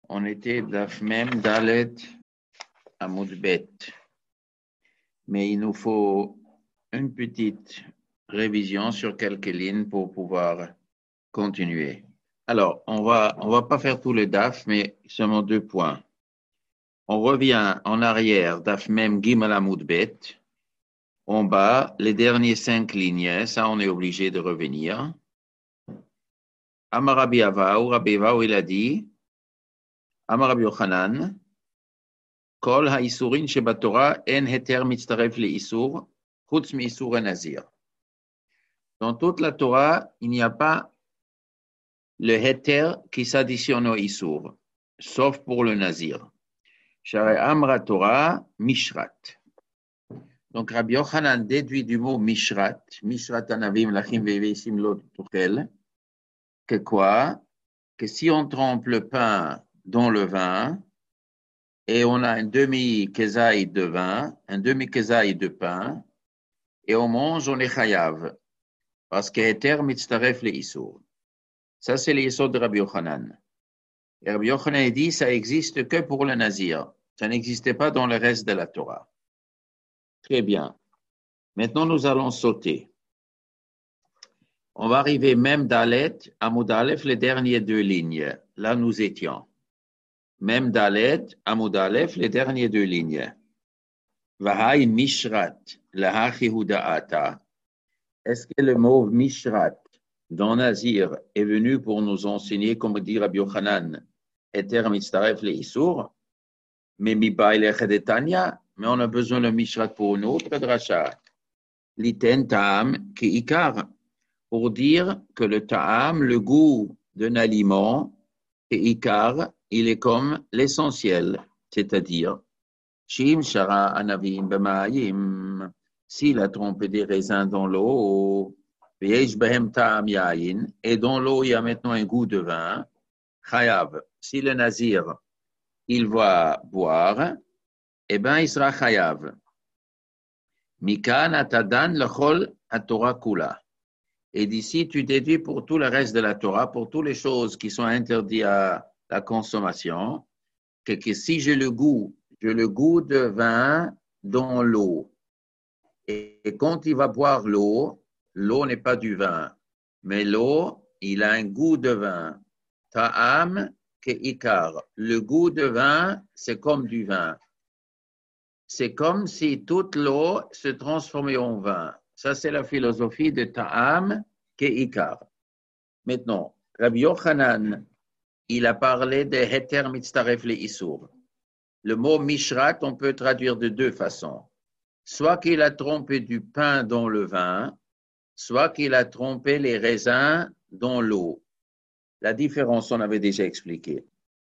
On était Daf Mem Dalet Amud Bet. Mais il nous faut une petite révision sur quelques lignes pour pouvoir continuer. Alors, on va pas faire tout le Daf, mais seulement 2 points. On revient en arrière, Daf Mem Gimel Amud Bet. En bas, les derniers 5 lignes, ça on est obligé de revenir. Amar Rabbi Avaou, il a dit, Amar Rabbi Yochanan, Kol ha'isurin shebatorah en heter mitztaref le'isur, chutz mi'isur nazir. Dans toute la Torah, il n'y a pas le heter qui s'additionne au isur, sauf pour le nazir. Share amra Torah mishrat. Donc Rabbi Yochanan déduit du mot mishrat, mishrat anavim lachim ve'veisim lo tuchel, que quoi? Que si on trempe le pain dans le vin, et on a un demi-kezaï de vin, un demi-kezaï de pain, et on mange, on est chayav, parce que heter mitztaref le isur. Ça, c'est l'issur de Rabbi Yochanan. Et Rabbi Yochanan dit, ça existe que pour le nazir. Ça n'existait pas dans le reste de la Torah. Très bien. Maintenant, nous allons sauter. On va arriver même Dalet, Amud Aleph, les dernières 2 lignes. Là, nous étions. Même Dalet, Amud Aleph, les dernières 2 lignes. Vahai mishrat, lahachi huda'ata. Est-ce que le mot mishrat dans Nazir est venu pour nous enseigner, comme dit Rabbi Yochanan, Eter mitztaref le isur, mais mibaï lechedetania, mais on a besoin de mishrat pour une autre dracha. Liten ta'am ki ikar, pour dire que le ta'am, le goût d'un aliment, ki ikar, il est comme l'essentiel, c'est-à-dire, shim shara anavim b'ma'ayim, s'il a trompé des raisins dans l'eau, et dans l'eau, il y a maintenant un goût de vin. Chayav, si le nazir, il va boire, eh bien, il sera chayav. Mikan atadan lechol haTorah kula. Et d'ici, tu déduis pour tout le reste de la Torah, pour toutes les choses qui sont interdites à la consommation, que si j'ai le goût de vin dans l'eau. Et quand il va boire l'eau n'est pas du vin, mais l'eau, il a un goût de vin. Ta'am ke ikar. Le goût de vin, c'est comme du vin. C'est comme si toute l'eau se transformait en vin. Ça, c'est la philosophie de Ta'am ke ikar. Maintenant, Rabbi Yochanan, il a parlé de heter mitztaref le isur. Le mot mishrat, on peut traduire de 2 façons. Soit qu'il a trompé du pain dans le vin, soit qu'il a trompé les raisins dans l'eau. La différence, on avait déjà expliqué.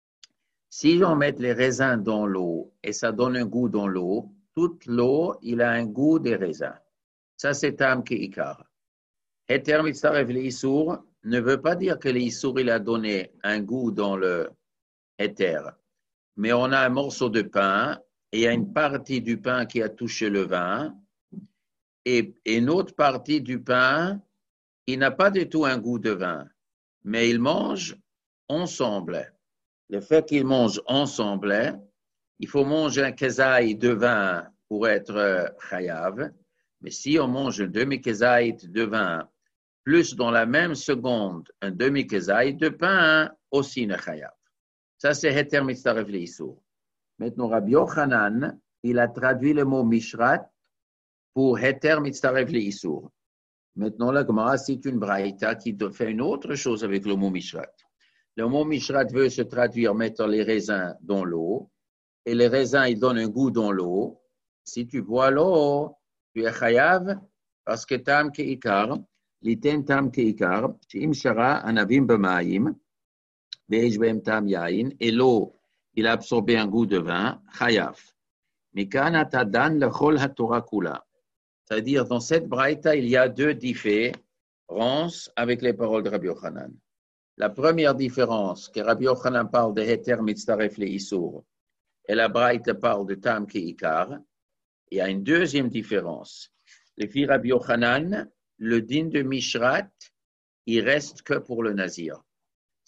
Si on met les raisins dans l'eau et ça donne un goût dans l'eau, toute l'eau, il a un goût des raisins. Ça, c'est tam ki ikar. Heter mitztaref l'isur ne veut pas dire que l'isur, il a donné un goût dans le heter. Mais on a un morceau de pain et il y a une partie du pain qui a touché le vin et une autre partie du pain, il n'a pas du tout un goût de vin, mais ils mangent ensemble. Le fait qu'ils mangent ensemble, il faut manger un kezaï de vin pour être chayav, mais si on mange un demi-kezaï de vin, plus dans la même seconde, un demi-kezaï de pain, aussi ne chayav. Ça, c'est heter mitztaref le isur. Maintenant, Rabbi Yochanan, il a traduit le mot mishrat pour heter mitztaref le isur. Maintenant, la Gemara, c'est une braïta qui fait une autre chose avec le mot mishrat. Le mot mishrat veut se traduire mettre les raisins dans l'eau, et les raisins, ils donnent un goût dans l'eau. Si tu bois l'eau, tu es chayav, parce que tam ke ikar, liten tam ke ikar, she'im shara anavim b'ma'im, ve'esh tam yain, et l'eau, il a absorbé un goût de vin, chayav. Mikan atadan lechol haTorah kula. C'est-à-dire, dans cette braïta, il y a 2 différences avec les paroles de Rabbi Yochanan. La première différence, que Rabbi Yochanan parle de heter mitztaref le isur, et la braïta parle de tam ki ikar. Il y a une deuxième différence. Le fils Rabbi Yochanan, le din de mishrat, il reste que pour le nazir.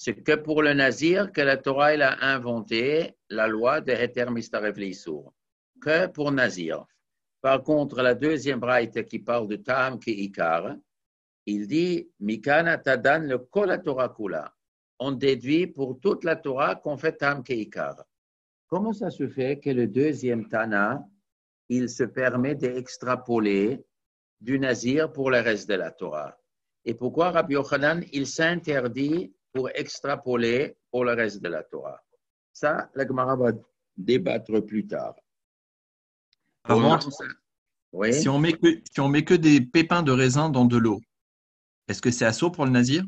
C'est que pour le Nazir que la Torah elle a inventé la loi de Heter Mistarev Leissour. Que pour Nazir. Par contre, la deuxième braïta qui parle de Ta'am Ke'ikar, il dit Mikana Tadan le Kol Torah Kula. On déduit pour toute la Torah qu'on fait Ta'am Ke'ikar. Comment ça se fait que le deuxième Tana, il se permet d'extrapoler du Nazir pour le reste de la Torah? Et pourquoi Rabbi Yochanan, il s'interdit pour extrapoler pour le reste de la Torah? Ça, la Gemara va débattre plus tard. Par contre, oui? si on met que des pépins de raisin dans de l'eau, est-ce que c'est assaut pour le nazir?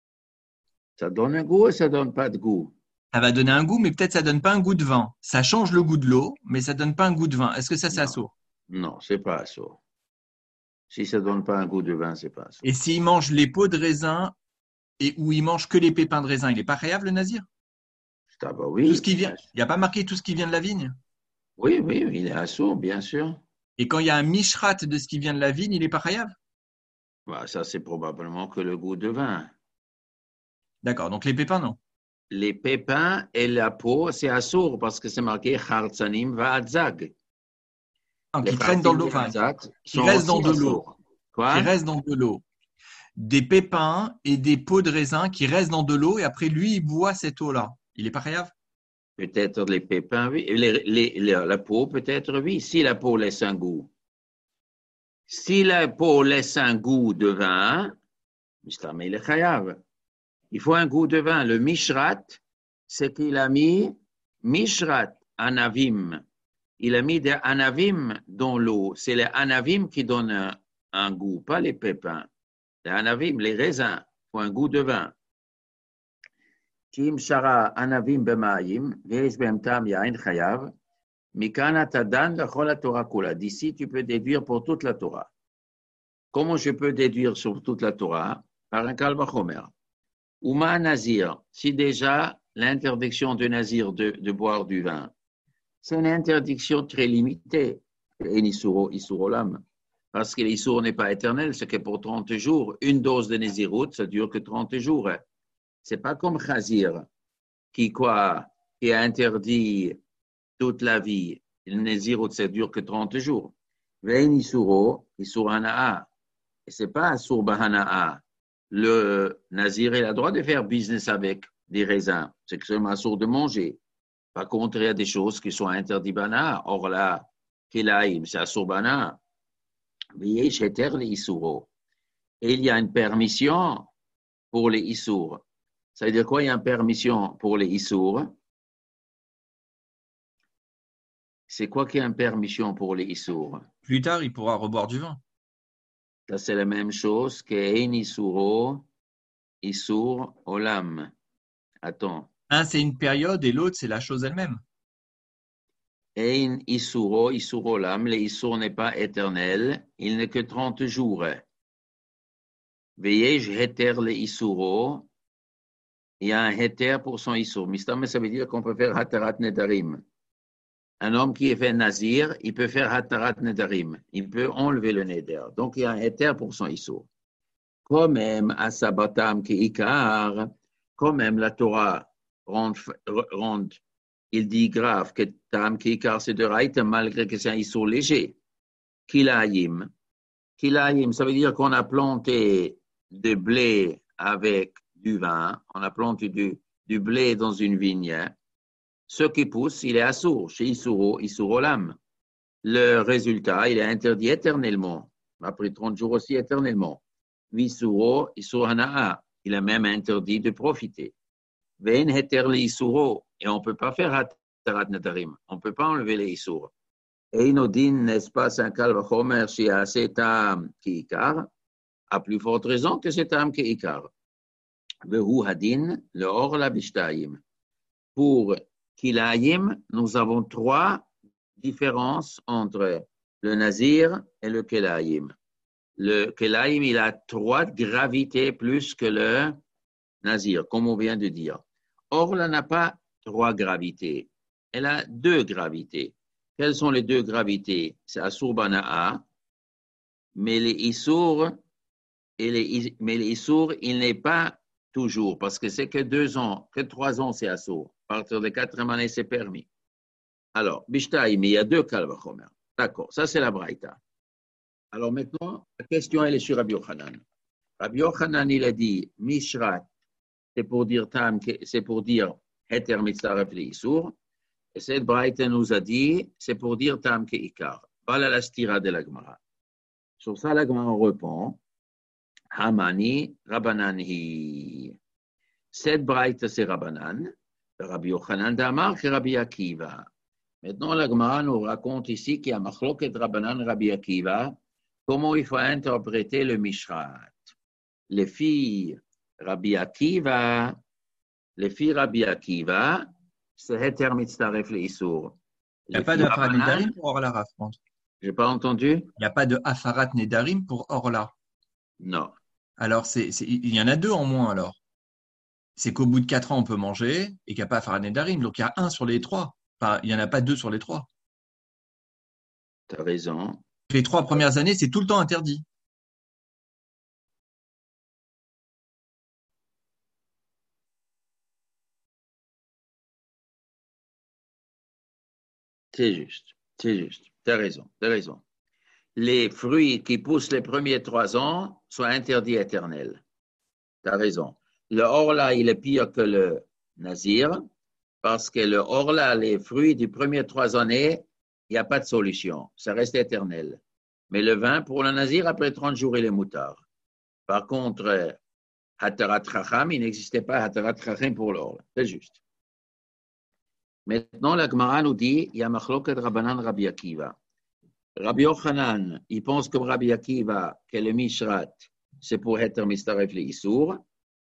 Ça donne un goût ou ça donne pas de goût? Ça va donner un goût, mais peut-être ça donne pas un goût de vin. Ça change le goût de l'eau, mais ça donne pas un goût de vin. Est-ce que ça, c'est assaut? Non, c'est pas assaut. Si ça donne pas un goût de vin, c'est pas assaut. Et s'il mange les peaux de raisin et où il mange que les pépins de raisin, il n'est pas khayab le nazir? Ah bah oui. Tout ce qui vient, il n'y a pas marqué tout ce qui vient de la vigne? Oui, il est assaut, bien sûr. Et quand il y a un mishrat de ce qui vient de la vigne, il n'est pas khayab? Bah, ça, c'est probablement que le goût de vin. D'accord, donc les pépins, non. Les pépins et la peau, c'est assour parce que c'est marqué Chartzanim Va'adzag. Non, qui traînent dans l'eau, enfin, qui restent dans de l'eau. Quoi? Qui restent dans de l'eau. Des pépins et des peaux de raisin qui restent dans de l'eau et après lui, il boit cette eau-là. Il n'est pas khayab? Peut-être les pépins, oui. La peau, peut-être, oui. Si la peau laisse un goût. Si la peau laisse un goût de vin, mais il est chayav. Il faut un goût de vin. Le mishrat, c'est qu'il a mis mishrat, anavim. Il a mis des anavim dans l'eau. C'est les anavim qui donnent un goût, pas les pépins. Les anavim, les raisins, font un goût de vin. Kim shara anavim b'ma'im, ve'esh b'hem tam yain chayav. Mikana tadan l'chol la Torah kula. D'ici, tu peux déduire pour toute la Torah. Comment je peux déduire sur toute la Torah? Par un kal vachomer. Ouma nazir, si déjà l'interdiction de nazir de boire du vin, c'est une interdiction très limitée. Et Isourolam. Parce que l'Issour n'est pas éternel, c'est que pour 30 jours, une dose de Nézirut, ça dure que 30 jours. C'est pas comme Khazir, qui a interdit toute la vie. Le Nézirut, ça dure que 30 jours. Vein Issouro, Issour Hana'a. Et c'est pas Assour Bahana'a. Le Nazir, il a le droit de faire business avec des raisins. C'est que seulement Assour de manger. Par contre, il y a des choses qui sont interdites Bana. Or là, Kilaïm, c'est Assour Bana. Et il y a une permission pour les Issour. Ça veut dire quoi? Il y a une permission pour les Issour. C'est quoi qu'il y a une permission pour les Issour? Plus tard, il pourra reboire du vin. Ça, c'est la même chose que Ein Issouro, Issour Olam. Attends. Un, c'est une période et l'autre, c'est la chose elle-même. Ein Issouro, Issour Olam. Les Issour n'est pas éternel. Il n'est que 30 jours. Veillez, heter le Issouro. Il y a un heter pour son Issour. Mistam, ça veut dire qu'on peut faire Hatarat Nedarim. Un homme qui est fait Nazir, il peut faire Hatarat Nedarim. Il peut enlever le Neder. Donc, il y a un heter pour son Issour. Quand même, à Sabatam qui Ikar, quand même, la Torah rend, il dit grave que Tam qui Ikar, c'est de Raït, malgré que c'est un Issour léger. Kilayim. Kilayim, ça veut dire qu'on a planté du blé avec du vin, on a planté du blé dans une vigne. Ce qui pousse, il est assour, chez Issouro, Issourolam. Le résultat, il est interdit éternellement. Après 30 jours aussi éternellement. Vissouro, Issourana'a. Il est même interdit de profiter. Vein heter le Issouro. Et on ne peut pas faire Hatarat Nadarim. On ne peut pas enlever les Issour. Einodin, n'est-ce pas, c'est un kalvachomer chez cet âme qui ikar, à plus forte raison que cet âme qui ikar. Vehu hadin, le or la bishtaim. Pour Kilayim, nous avons 3 différences entre le Nazir et le Kelayim. Le Kelayim, il a 3 gravités plus que le Nazir, comme on vient de dire. Or, là n'a pas 3 gravités. Elle a 2 gravités. Quelles sont les 2 gravités? C'est Assour Bana'a, mais les Issour, il n'est pas toujours, parce que c'est que 2 ans, que 3 ans, c'est assourd. À partir de 4e année, c'est permis. Alors, Bishtaïm, il y a 2 Kalvachomer. D'accord, ça c'est la Braïta. Alors maintenant, la question, elle est sur Rabbi Yochanan. Rabbi Yochanan, il a dit, Mishrat, c'est pour dire Tam, c'est pour dire Heter Mitzaref Leisur. Et cette Braïta nous a dit, c'est pour dire Tam Keikar. Voilà la stira de la Gemara. Sur ça, la Gemara répond, Hamani Rabbananhi. Cette Braïta, c'est Rabbanan. Rabbi Yochanan d'Amar, c'est Rabbi Akiva. Maintenant, la Gemara nous raconte ici qu'il y a Machloket Rabbanan Rabbi Akiva. Comment il faut interpréter le Mishrat? Les filles Rabbi Akiva, c'est Heter Mitzaref Leisur. Il n'y a pas de Afarat Nedarim pour Orla, Rav. Je n'ai pas entendu? Il n'y a pas de Afarat Nedarim pour Orla. Non. Alors, il y en a 2 en moins alors. C'est qu'au bout de 4 ans, on peut manger et qu'il n'y a pas Afarat Nedarim. Donc, il y a 1 sur les 3. Enfin, il n'y en a pas 2 sur les 3. Tu as raison. Les 3 premières années, c'est tout le temps interdit. C'est juste. Tu as raison. Les fruits qui poussent les premiers 3 ans sont interdits éternels. Tu as raison. Le Orla, il est pire que le Nazir, parce que le Orla, les fruits des premières 3 années, il n'y a pas de solution. Ça reste éternel. Mais le vin, pour le Nazir, après 30 jours, il est moutard. Par contre, Hatarat Chacham, il n'existait pas Hatarat Chacham pour l'Orla. C'est juste. Maintenant, la Gemara nous dit, il y a Machloket Rabbanan Rabbi Akiva. Rabbi Yochanan, il pense comme Rabbi Akiva que le Mishrat, c'est pour Heter Mistaref Leisur.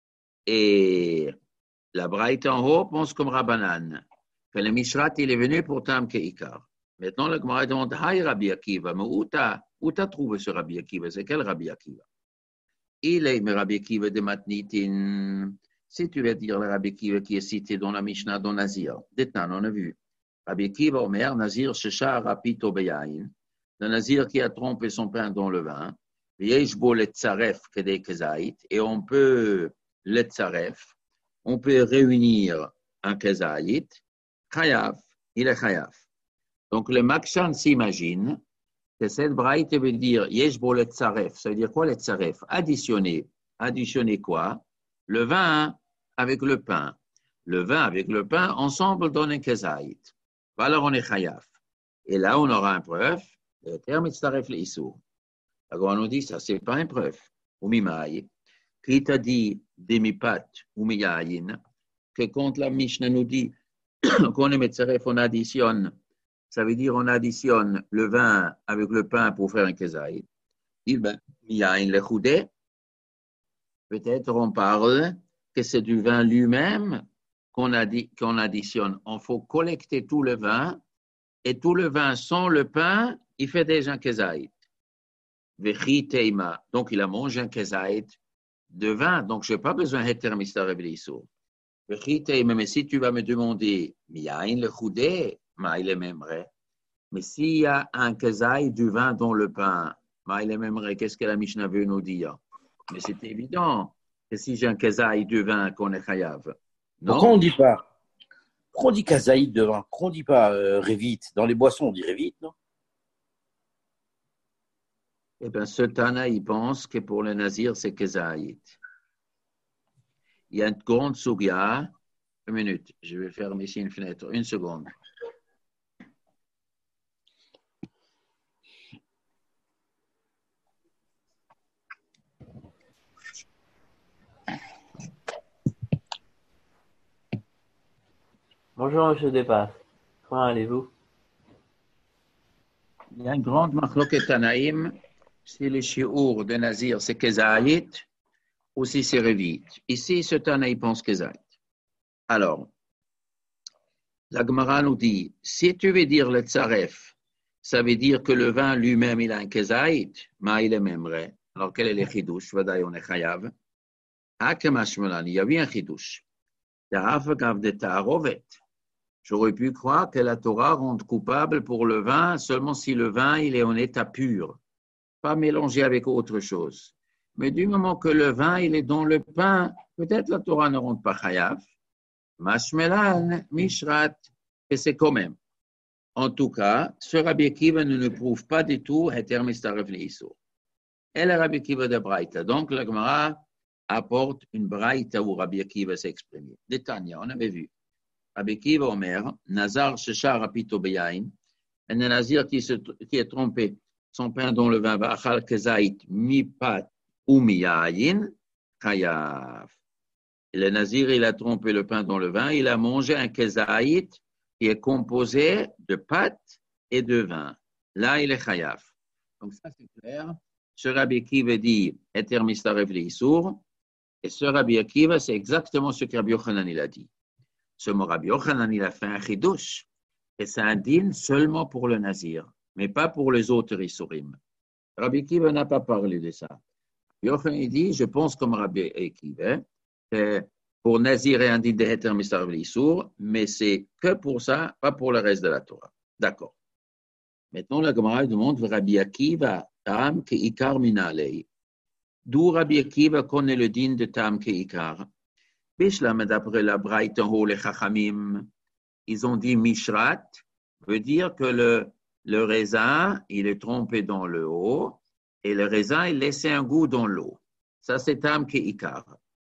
Et la Braïta en haut pense comme Rabbanan, que le Mishrat, il est venu pour Tam Keikar. Maintenant, la Gemara demande, Hay Rabbi Akiva, mais où t'as trouvé ce Rabbi Akiva? C'est quel Rabbi Akiva? Il est Rabbi Akiva de Matnitin. Si tu veux dire le Rabbi Akiva qui est cité dans la Mishnah dans Nazir, détnan, on a vu. Rabbi Akiva, Omer, Nazir, Sheshar, Rapito, Beyain. Le Nazir qui a trompé son pain dans le vin. Yeshbo le Tzaref, Kedei Kezait. Et on peut, le Tzaref, on peut réunir un Kezait. Chayav, il est Chayav. Donc le Makshan s'imagine que cette braïte veut dire Yeshbo le Tzaref. Ça veut dire quoi le Tzaref? Additionner. Additionner quoi? Le vin avec le pain. Le vin avec le pain, ensemble, donnent un Kezait. Alors on est Chayav. Et là, on aura une preuve. Le terme Mitzaref Leisur. Alors on nous dit, ça, c'est pas une preuve. Ou mimaï. Qui t'a dit demi-pat ou miyaïn, que quand la Mishnah nous dit qu'on est Mitzaref, on additionne. Ça veut dire on additionne le vin avec le pain pour faire un Kezait. Il ben, miyaïn le choudé. Peut-être on parle que c'est du vin lui-même qu'on additionne. Il faut collecter tout le vin et tout le vin sans le pain, il fait déjà un Kezait. Vechi teima. Donc il a mangé un Kezait de vin. Donc je n'ai pas besoin d'Heter Mitzaref Leisur. Vechi teima. Mais si tu vas me demander, miyaïn le choudé, il est même vrai. Mais s'il y a un Kezait du vin dans le pain, il est même vrai. Qu'est-ce que la Mishnah veut nous dire? Mais c'est évident que si j'ai un Kezait de vin, qu'on est Chayav. Non? Pourquoi on dit pas? Pourquoi on dit Kezait de vin? Pourquoi on dit pas Révit? Dans les boissons, on dit Révit, non? Eh bien, ce Tana, il pense que pour le Nazir, c'est Kezait. Il y a une grande Sugia. Une minute, je vais fermer ici une fenêtre. Une seconde. Bonjour, monsieur Despas. Comment allez-vous? Il y a une grande Machloket Tanaïm. Si le shiur de Nazir, c'est Kezait, ou si c'est Révit. Ici, ce Tana, il pense Kezait. Alors, la Gemara nous dit, si tu veux dire le Tzaref, ça veut dire que le vin lui-même, il a un Kezait, mais il est même vrai. Alors, quel est le Chidouche? Vadaï, on est Chayav. Hakemashmalan, il y a eu un Chidouche. J'aurais pu croire que la Torah rend coupable pour le vin seulement si le vin il est en état pur, pas mélangé avec autre chose. Mais du moment que le vin il est dans le pain, peut-être la Torah ne rend pas chayav. Mashmelan, mishrat, et c'est quand même. En tout cas, ce Rabbi Akiva ne prouve pas du tout Heter Mistarev Leisur. Et le Rabbi Akiva de Braïta. Donc, la Gemara apporte une Braïta où Rabbi Akiva s'est exprimé. Détania, on avait vu. Rabbi Akiva Omer, Nazar Sheshar Apito Beyain, un Nazir qui est trompé, son pain dont le vin va achal kezait mi pat ou mi yayin, chayav. Le Nazir, il a trompé le pain dans le vin, il a mangé un kezait qui est composé de pâte et de vin. Là, il est chayav. Donc ça, c'est clair. Ce Rabbi Akiva dit Heter Mistarev Leisur, et ce Rabbi Akiva, c'est exactement ce que Rabbi Yochanan il a dit. Ce mot Rabbi Yochanan, il a fait un chidouche, et c'est un din seulement pour le Nazir, mais pas pour les autres Isurim. Rabbi Akiva n'a pas parlé de ça. Rabbi Yochanan il dit, je pense comme Rabbi Akiva, pour Nazir et un din de Heter Mistarev Leisur, mais c'est que pour ça, pas pour le reste de la Torah. D'accord. Maintenant, la Gemara demande Rabbi Akiva, Tam ke ikar minalei. D'où Rabbi Akiva connaît le din de Tam ke ikar. Bishlam, d'après la Braïta Ho le Chachamim, ils ont dit Mishrat, veut dire que le raisin, il est trempé dans le eau, et le raisin, il laisse un goût dans l'eau. Ça, c'est Tam ke ikar.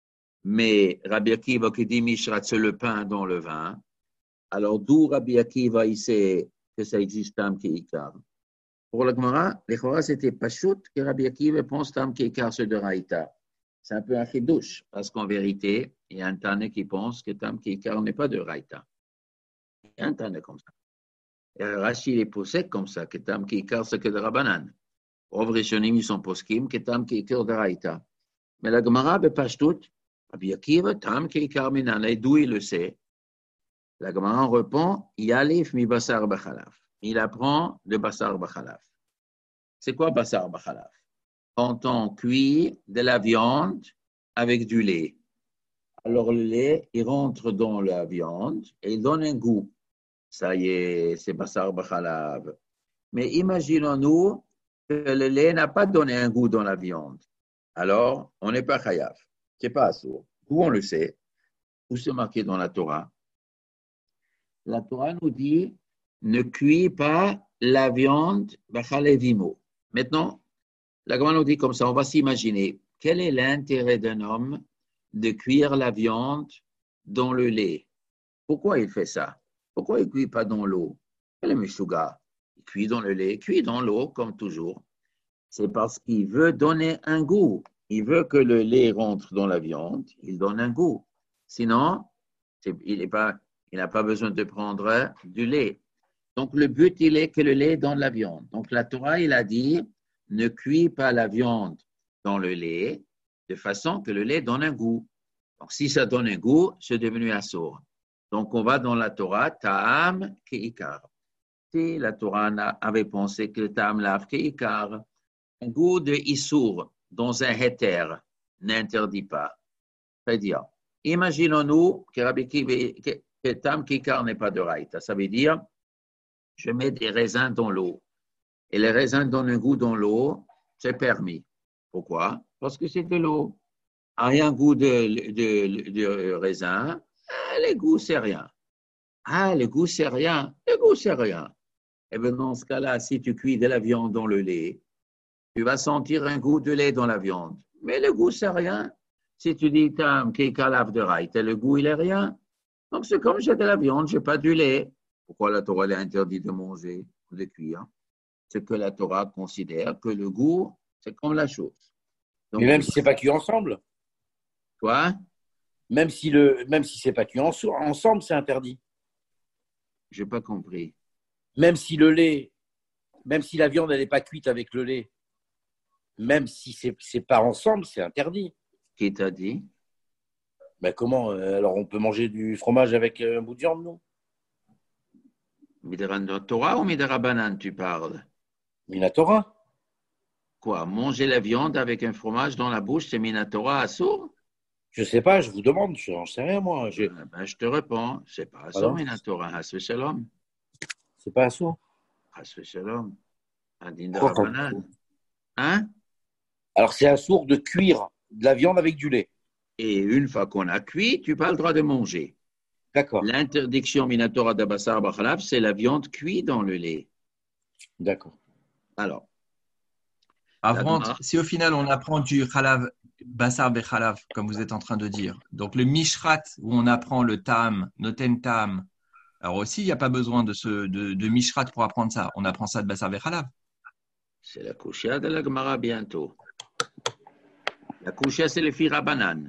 Mais Rabbi Akiva qui dit Mishrat, c'est le pain dans le vin. Alors, d'où Rabbi Akiva, il sait que ça existe Tam ke ikar. Pour la Gemara, les Chora, c'était Pashut que Rabbi Akiva pense Tam ke ikar, c'est de Raïta. C'est un peu un chidouche, parce qu'en vérité, il y a un Tane qui pense que Tam ke ikar n'est pas de Raïta. Il y a un Tane comme ça. Et Rashi, il est posé comme ça, que Tam ke ikar, c'est que de Rabbanan. Pauvres Rishonim, ils sont poskim, que Tam ke ikar de Raïta. Mais la Gemara, Pashut, Rabbi Akiva, Tam ke ikar minane, d'où il le sait. La Gemara répond, Yalif mi basar b'chalav. Il apprend de basar b'chalav. C'est quoi basar b'chalav? Quand on cuit de la viande avec du lait. Alors le lait, il rentre dans la viande et il donne un goût. Ça y est, c'est basar b'chalav. Mais imaginons-nous que le lait n'a pas donné un goût dans la viande. Alors, on n'est pas chayav. C'est pas assour. Où on le sait? Où c'est marqué dans la Torah? La Torah nous dit ne cuis pas la viande b'chalevimo. Maintenant, la Gemara nous dit comme ça, on va s'imaginer quel est l'intérêt d'un homme de cuire la viande dans le lait. Pourquoi il fait ça? Pourquoi il ne cuit pas dans l'eau? Quel est Meshuga? Il cuit dans le lait, cuit dans l'eau comme toujours. C'est parce qu'il veut donner un goût. Il veut que le lait rentre dans la viande, il donne un goût. Sinon, il n'a pas besoin de prendre du lait. Donc, le but, il est que le lait donne la viande. Donc, la Torah, il a dit, ne cuis pas la viande dans le lait de façon que le lait donne un goût. Donc, si ça donne un goût, c'est devenu assour. Donc, on va dans la Torah, ta'am ke'ikar. Si la Torah avait pensé que le ta'am lav ke'ikar, un goût de issour dans un héter n'interdit pas. C'est-à-dire, imaginons-nous que ta'am ke'ikar n'est pas de raïta. Ça veut dire, je mets des raisins dans l'eau. Et les raisins donnent un goût dans l'eau, c'est permis. Pourquoi? Parce que c'est de l'eau. Rien goût de raisin, le goût, c'est rien. Le goût, c'est rien. Le goût, c'est rien. Et bien, dans ce cas-là, si tu cuis de la viande dans le lait, tu vas sentir un goût de lait dans la viande. Mais le goût, c'est rien. Si tu dis, tam, qui calave de raït, le goût, il est rien. Donc, c'est comme j'ai de la viande, j'ai pas du lait. Pourquoi la Torah est interdit de manger ou de cuire? C'est que la Torah considère que le goût, c'est comme la chose. Donc, mais même si c'est pas cuit ensemble. Quoi? Même si c'est pas cuit ensemble, c'est interdit. J'ai pas compris. Même si la viande elle n'est pas cuite avec le lait, même si c'est pas ensemble, c'est interdit. Qui t'a dit? Ben comment? Alors on peut manger du fromage avec un bout de viande, non? Midera Torah ou Midera Banane, tu parles? Minatora. Quoi? Manger la viande avec un fromage dans la bouche, c'est Minatora assour? Je sais pas, je vous demande, je n'en sais rien moi. Je te réponds, c'est pas assour, Minatora, Hasve Shalom. C'est pas assour? Hasve Shalom. Adin de Rabbanan. Hein? Alors c'est assour de cuire de la viande avec du lait. Et une fois qu'on a cuit, tu n'as pas le droit de manger. D'accord. L'interdiction minatora de basar bachalaf, c'est la viande cuite dans le lait. D'accord. Alors, Avant, Gemara- si au final on apprend du khalav, basar bechalav, comme vous êtes en train de dire, donc le mishrat, où on apprend le tam, noten tam, alors aussi, il n'y a pas besoin de mishrat pour apprendre ça. On apprend ça de basar bechalav. c'est la kushia de la Gemara bientôt. La kushia, c'est le firabanan.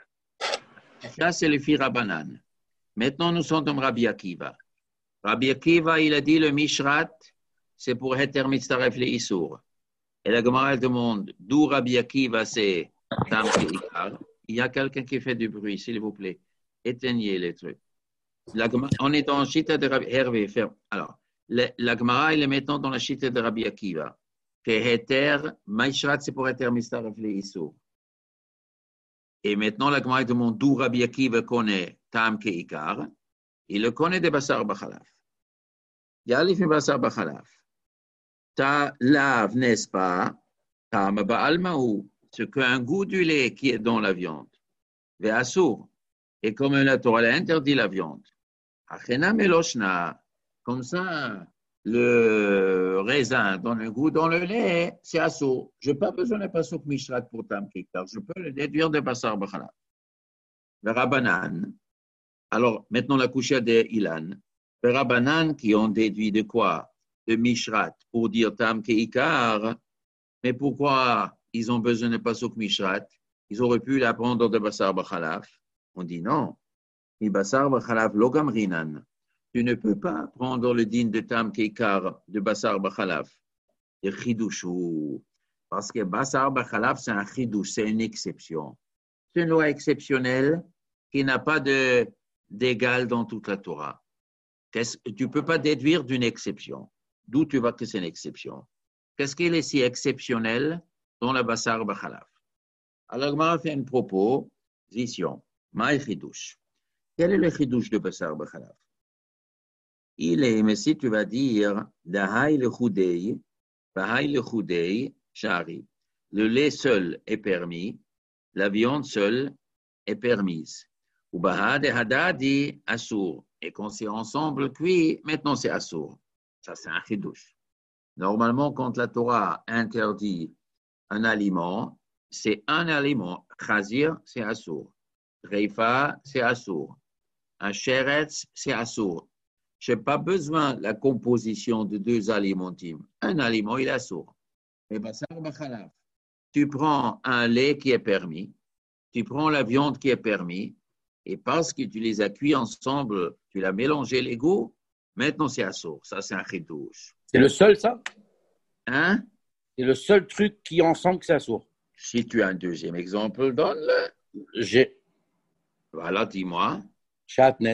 Ça, c'est le firabanan. Maintenant, nous sommes dans Rabbi Akiva. Rabbi Akiva, il a dit le mishrat, c'est pour heter mitzaref le issour. Et la Gemara elle demande d'où Rabbi Akiva c'est tam keikar. Il y a quelqu'un qui fait du bruit, s'il vous plaît. Éteignez les trucs. On est dans la chita de Rabbi Hervé. Alors, la Gemara, elle est maintenant dans la chita de Rabbi Akiva. Que heter, mishrat, c'est pour heter mitzaref le issour. Et maintenant, la Gemara demande d'où Rabbi Akiva connaît tam keikar. Il le connaît des basar bachalaf. Yalif et basar bachalaf. Ta lave, n'est-ce pas, tam ba'almahu, ce qu'un goût du lait qui est dans la viande, ve'asur, et comme la Torah interdit la viande, achena meloshna, comme ça, le raisin donne un goût dans le lait, c'est asur. Je n'ai pas besoin de pasuk mishrat pour tam kikar, je peux le déduire de basar b'chalaf. Le rabanan, alors maintenant la couche de Ilan, le rabanan qui ont déduit de quoi? De Mishrat pour dire Tam Keikar, mais pourquoi ils ont besoin de pasuk Mishrat? Ils auraient pu l'apprendre de Basar Bachalaf. On dit non. Mi Basar Bachalaf Logam Rinan. Tu ne peux pas prendre le din de Tam Keikar de Basar Bachalaf. De Chidushu. Parce que Basar Bachalaf, c'est un Chidush, c'est une exception. C'est une loi exceptionnelle qui n'a pas d'égal dans toute la Torah. Tu ne peux pas déduire d'une exception. D'où tu vois que c'est une exception? Qu'est-ce qui est si exceptionnel dans le basar bachalaf? Alors, on fait une proposition. Maï chidouche. Quel est le chidouche de basar bachalaf? Il est, mais si tu vas dire, dahaï le chudei, shari. Le lait seul est permis, la viande seule est permise. Ou bahad et hadadi, assour. Et quand c'est ensemble cuit, maintenant c'est assour. Ça, c'est un chidouche. Normalement, quand la Torah interdit un aliment, c'est un aliment. Chazir, c'est assour. Reifa, c'est assour. Un sheretz, c'est assour. Je n'ai pas besoin de la composition de deux aliments. Un aliment, il est assour. Et basar bachalaf. Tu prends un lait qui est permis, tu prends la viande qui est permis, et parce que tu les as cuits ensemble, tu l'as mélangé les goûts, maintenant c'est assour. Ça, c'est un chidouche. C'est le seul, ça? Hein? C'est le seul truc qui ensemble que ça sourd. Si tu as un deuxième exemple, donne-le. J'ai Voilà, dis-moi. Chatnez.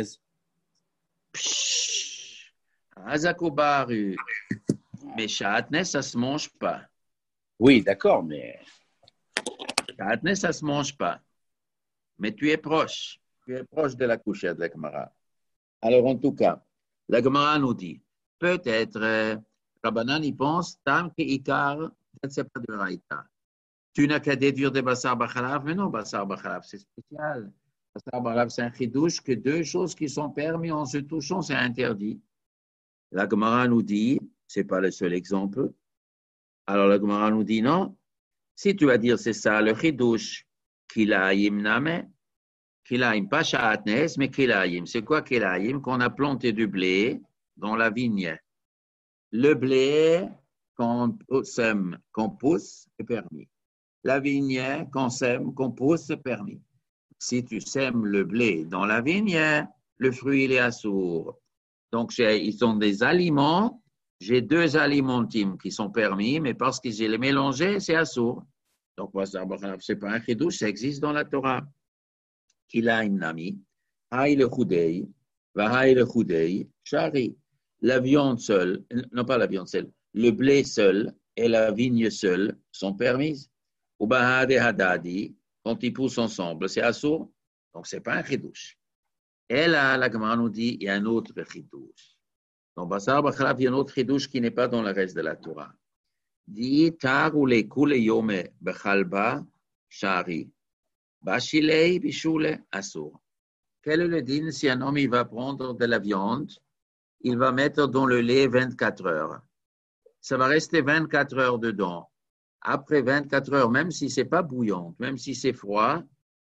Azakobaru. Mais chatnes, ça ne se mange pas. Oui, d'accord, mais Chatnes, ça ne se mange pas. Mais tu es proche. Tu es proche de la couchette de la Gemara. Alors, en tout cas, la Gemara nous dit, peut-être, Rabbanan y pense, Tam ke Ikar, c'est pas de Raïta. Tu n'as qu'à déduire des Basar Bachalaf, mais non, Basar Bachalaf, c'est spécial. Basar Bachalaf, c'est un chidouche que deux choses qui sont permises en se touchant, c'est interdit. La Gemara nous dit, c'est pas le seul exemple. Alors la Gemara nous dit non. Si tu vas dire c'est ça, le chidouche, kilayim name, kilayim, pas sha'atnes, mais kilayim. C'est quoi kilayim? Qu'on a planté du blé dans la vigne. Le blé qu'on sème, qu'on pousse, c'est permis. La vigne qu'on sème, qu'on pousse, c'est permis. Si tu sèmes le blé dans la vigne, le fruit il est assour. Donc ils sont des aliments. J'ai deux aliments qui sont permis, mais parce que j'ai les mélangés, c'est assour. Donc, c'est pas un chidouche, ça existe dans la Torah. Kilaim nami, haï le chudei, va haï le chudei, shari. La viande seule, non pas la viande seule, le blé seul et la vigne seule sont permises. Ou bahade hadadi, quand ils poussent ensemble, c'est assour. Donc, c'est pas un chidouche. Et là, la Gemara nous dit, il y a un autre chidouche. Dans Basar Bachalaf, il y a un autre chidouche qui n'est pas dans le reste de la Torah. Dit tar ou les koule yome bechalba shari. Bachilei, bichoule, assour. Quel est le din si un homme il va prendre de la viande, il va mettre dans le lait 24 heures. Ça va rester 24 heures dedans. Après 24 heures, même si ce n'est pas bouillant, même si c'est froid,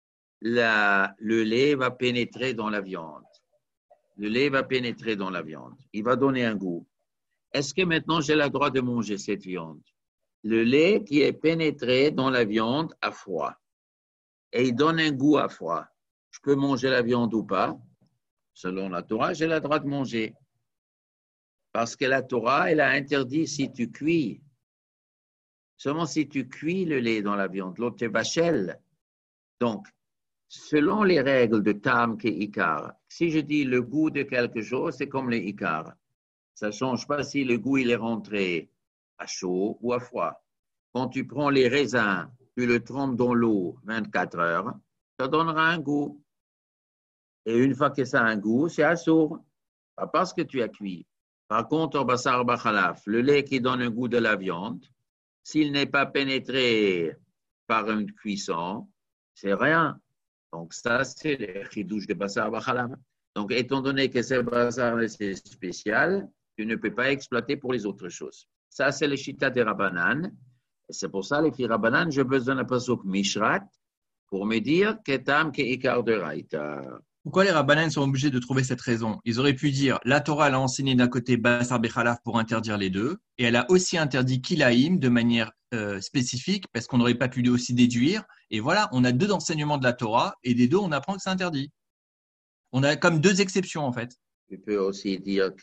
le lait va pénétrer dans la viande. Le lait va pénétrer dans la viande. Il va donner un goût. Est-ce que maintenant j'ai le droit de manger cette viande? Le lait qui est pénétré dans la viande à froid. Et il donne un goût à froid. Je peux manger la viande ou pas? Selon la Torah, j'ai le droit de manger. Parce que la Torah, elle a interdit si tu cuis. Seulement si tu cuis le lait dans la viande, l'autre te vachel. Donc, selon les règles de Tam qui est Ikar, si je dis le goût de quelque chose, c'est comme le Ikar. Ça ne change pas si le goût il est rentré à chaud ou à froid. Quand tu prends les raisins, tu le trempes dans l'eau 24 heures, ça donnera un goût. Et une fois que ça a un goût, c'est assour. Pas parce que tu as cuit. Par contre, au basar bachalaf, le lait qui donne un goût de la viande, s'il n'est pas pénétré par une cuisson, c'est rien. Donc ça, c'est le chidouche de basar bachalaf. Donc, étant donné que ce basar c'est spécial, tu ne peux pas exploiter pour les autres choses. Ça, c'est le shita de Rabbanan. Et c'est pour ça, les filles Rabbanan, j'ai besoin d'un pasuk Mishrat pour me dire que tam ke ikar de raïta. Pourquoi les Rabbanan sont obligés de trouver cette raison? Ils auraient pu dire, la Torah elle a enseigné d'un côté Basar Bechalaf pour interdire les deux, et elle a aussi interdit Kilaïm de manière spécifique, parce qu'on n'aurait pas pu aussi déduire. Et voilà, on a deux enseignements de la Torah, et des deux, on apprend que c'est interdit. On a comme deux exceptions, en fait. Tu peux aussi dire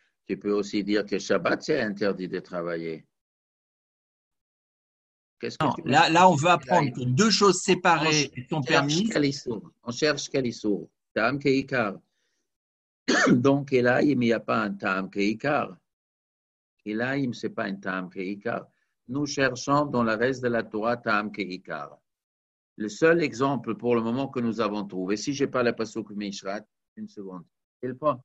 que Shabbat, c'est interdit de travailler. Qu'est-ce que Non, tu là, on veut apprendre que deux choses séparées sont permises. On cherche quel issour. Tam ke ikar. Donc, Elaïm, il n'y a pas un tam ke ikar. Elaïm, ce n'est pas un tam ke ikar. Nous cherchons dans le reste de la Torah tam ke ikar. Le seul exemple pour le moment que nous avons trouvé, si je n'ai pas le pasuk Mishrat, une seconde. Il pas.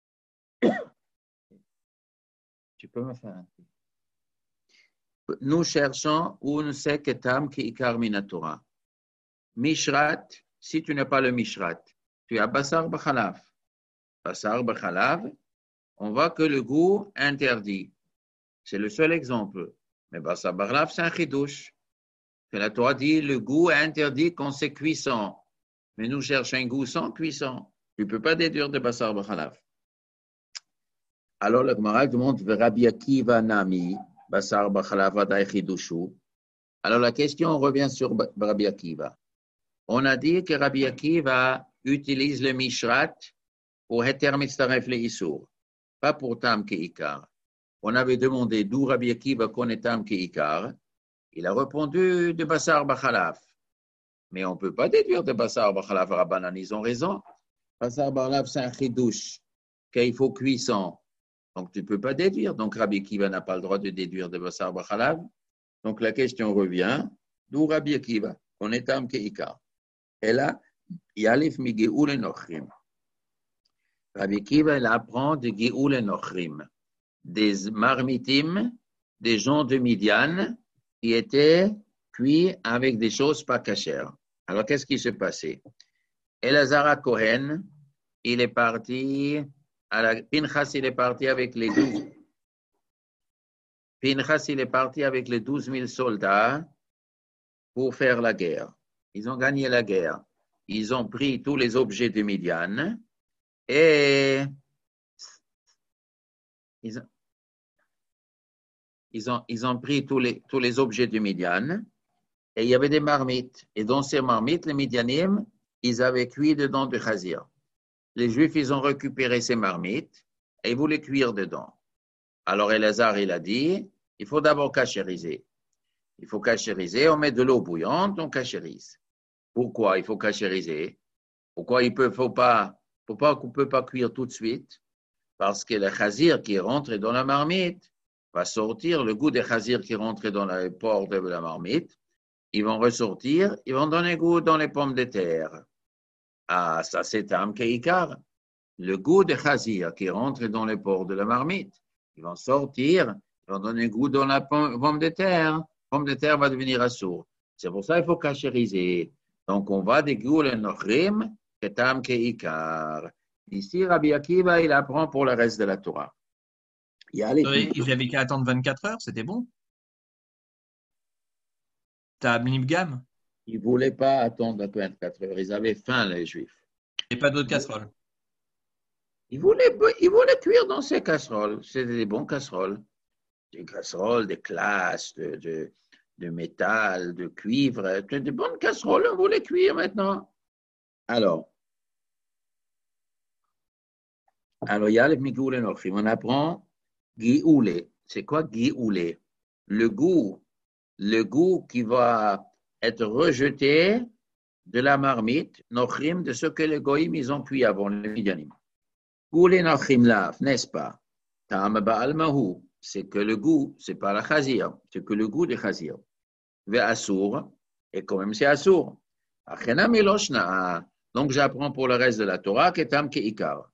Tu peux me faire un truc. Nous cherchons où on sait que tam ki ikar min Torah. Mishrat, si tu n'as pas le Mishrat, tu as Basar Bachalaf. Basar Bachalaf, on voit que le goût interdit. C'est le seul exemple. Mais Basar Bachalaf, c'est un chidouche. Que la Torah dit le goût est interdit quand c'est cuisson. Mais nous cherchons un goût sans cuisson. Tu ne peux pas déduire de Basar Bachalaf. Alors le Gemara demande Rabbi Akiva Nami, Basar Bachalaf Adai Chidushu. Alors la question revient sur Rabbi Akiva. On a dit que Rabbi Akiva utilise le Mishrat pour Heter Mitzaref le Issour, pas pour Tam ke Ikar. On avait demandé d'où Rabbi Akiva connaît Tam ke Ikar. Il a répondu de Basar Bachalaf. Mais on ne peut pas déduire de Basar Bachalaf Rabbanan. Ils ont raison. Basar Bachalaf, c'est un chidouche qu'il faut cuisson. Donc, tu ne peux pas déduire. Donc, Rabbi Akiva n'a pas le droit de déduire de Basar Bachalaf. Donc, la question revient, d'où Rabbi Akiva? On est Tam ke Ikar. Et là, Yalif mi Geoul Enochrim. Rabbi Akiva, il apprend de Geoul Enochrim, des marmitim, des gens de Midian qui étaient cuits avec des choses pas cachères. Alors, qu'est-ce qui s'est passé? Elazar Cohen, il est parti, Pinchas, il est parti avec les 12. Pinchas, il est parti avec les 12 000 soldats pour faire la guerre. Ils ont gagné la guerre. Ils ont pris tous les objets de Midian et ils ont pris tous les objets de Midian et il y avait des marmites. Et dans ces marmites, les Midianim, ils avaient cuit dedans du chazir. Les Juifs, ils ont récupéré ces marmites et ils voulaient cuire dedans. Alors Elazar, il a dit, il faut d'abord cachériser. Il faut cachériser, on met de l'eau bouillante, on cachérise. Pourquoi il faut cachériser? Pourquoi on ne peut pas cuire tout de suite? Parce que le chazir qui est rentré dans la marmite va sortir, le goût des chazirs qui est rentré dans le porc de la marmite, ils vont ressortir, ils vont donner goût dans les pommes de terre. Ah, ça c'est Tam ke Ikar. Le goût des chazir qui est rentré dans le porc de la marmite, ils vont sortir, ils vont donner goût dans la pomme de terre. La pomme de terre va devenir assour. C'est pour ça qu'il faut cachériser. Donc, on va des Goul Nochrim, Ketam Keikar. Ici, Rabbi Akiva, il apprend pour le reste de la Torah. Il y a les Ils n'avaient qu'à attendre 24 heures, c'était bon. T'as Nibgam Ils ne voulaient pas attendre 24 heures. Ils avaient faim, les Juifs. et pas d'autres casseroles. Ils voulaient cuire dans ces casseroles. C'était des bonnes casseroles. Des casseroles de glace, de métal, de cuivre. Des bonnes casseroles, on voulait cuire maintenant. Alors, il y a le Migul Enochim. On apprend Gioulé. C'est quoi Gioulé? Le goût qui va être rejeté de la marmite, Nochrim, de ce que les Goïm, ils ont cuit avant, les Midianim. Goulé Nochrim Laf, n'est-ce pas? Ta'am Ba'al Mahou. C'est que le goût, c'est pas la chazir, c'est que le goût des chazir. Ve Assour, et quand même c'est Assour. Achena Meloshna. Donc j'apprends pour le reste de la Torah, Ketam Keikar.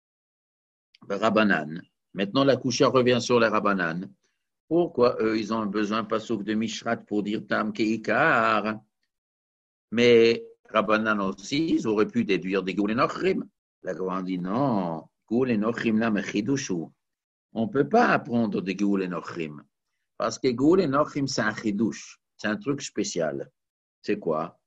Rabbanan. Maintenant la coucha revient sur les Rabbanan. Pourquoi eux, ils ont besoin pasouk de Mishrat pour dire Tam Keikar? Mais Rabbanan aussi, ils auraient pu déduire des Goul et Nochrim. La Gemara dit non, Goul et Nochrim la mechidushu. On ne peut pas apprendre des Goul et Nochrim. Parce que Goul et Nochrim, c'est un chidush. C'est un truc spécial. C'est quoi?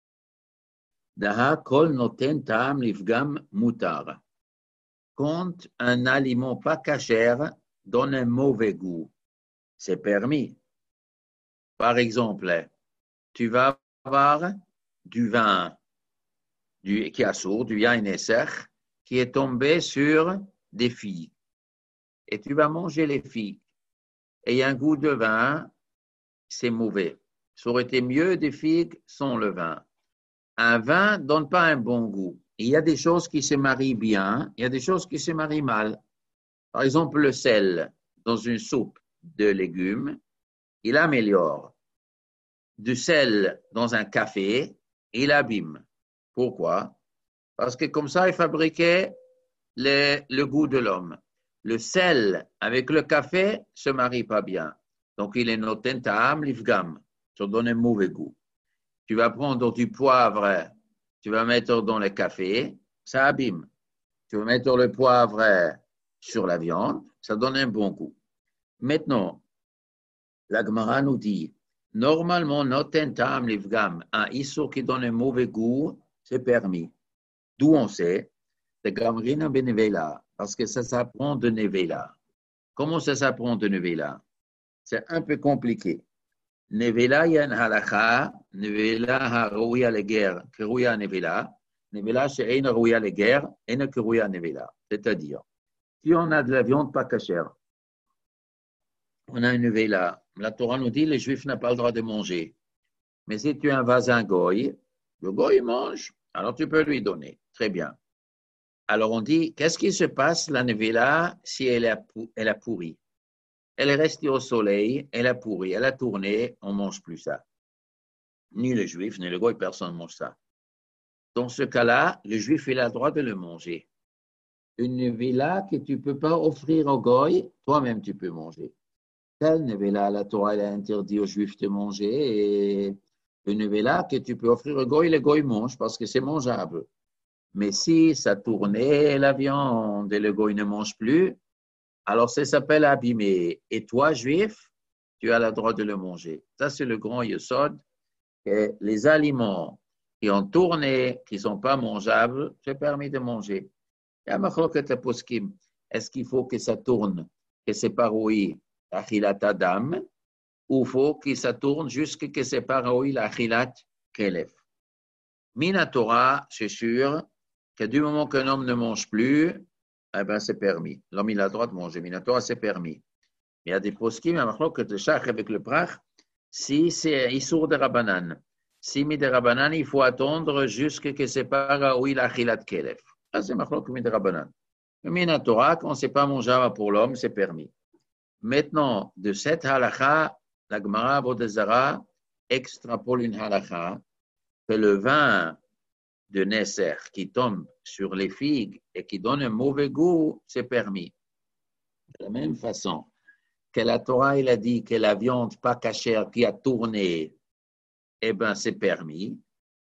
Daha kol noten ta'am livgam mutar. Quand un aliment pas cachère donne un mauvais goût, c'est permis. Par exemple, tu vas avoir du vin qui est sourd, du yain esser, qui est tombé sur des figues. Et tu vas manger les figues. Et il y a un goût de vin, c'est mauvais. Ça aurait été mieux des figues sans le vin. Un vin ne donne pas un bon goût. Il y a des choses qui se marient bien, il y a des choses qui se marient mal. Par exemple, le sel dans une soupe de légumes, il améliore. Du sel dans un café, il abîme. Pourquoi? Parce que comme ça, il fabriquait le goût de l'homme. Le sel avec le café se marie pas bien. Donc, il est noten ta'am livgam. Ça donne un mauvais goût. Tu vas prendre du poivre, tu vas mettre dans le café, ça abîme. Tu vas mettre le poivre sur la viande, ça donne un bon goût. Maintenant, la Gemara nous dit, normalement, noten ta'am livgam, un issur qui donne un mauvais goût, c'est permis. D'où on sait? De Gamrina benevela, parce que ça s'apprend de Nevela. Comment ça s'apprend de Nevela? C'est un peu compliqué. Nevela, il y a une halakha, Nevela harouya le guerre, kerouya Nevela. Nevela, c'est une rouya le guerre, une kerouya Nevela. C'est-à-dire, si on a de la viande pas cachère, on a une Nevela. La Torah nous dit, les Juifs n'ont pas le droit de manger. Mais si tu as un voisin goy, le goy mange, alors tu peux lui donner. Très bien. Alors on dit, qu'est-ce qui se passe, la Nevela, si elle a pourri? Elle est restée au soleil, elle a pourri, elle a tourné, on ne mange plus ça. Ni le juif, ni le goy, personne ne mange ça. Dans ce cas-là, le juif, il a le droit de le manger. Une nevela que tu ne peux pas offrir au goy, toi-même tu peux manger. Telle nevela, la Torah elle a interdit aux juifs de manger, et une nevela que tu peux offrir au goy, le goy mange parce que c'est mangeable. Mais si ça tournait la viande et le goy ne mange plus, alors ça s'appelle abîmer. Et toi, juif, tu as le droit de le manger. Ça, c'est le grand yesod. Que les aliments qui ont tourné, qui ne sont pas mangeables, c'est permis de manger. Il y a machloket poskim. Est-ce qu'il faut que ça tourne, que c'est paroui achilat adam, ou faut que ça tourne jusqu'à que c'est paroui achilat kelef? Mina Torah, c'est sûr que du moment qu'un homme ne mange plus, eh ben, c'est permis. L'homme, il a le droit de manger. Minatora, c'est permis. Il y a des poskim, que de chach avec le prach, si c'est Issour de Rabbanan. Si mi de Rabbanan, il faut attendre jusqu'à que c'est pas où il a chilat kelef. Ça, c'est machlok mi de Rabbanan. Mais Minatora, quand c'est pas mangeable pour l'homme, c'est permis. Maintenant, de cette halakha, la Gemara Vodezara extrapole une halakha que le vin de Nesser qui tombe sur les figues et qui donne un mauvais goût, c'est permis. De la même façon que la Torah, il a dit que la viande pas cachère qui a tourné, eh bien, c'est permis.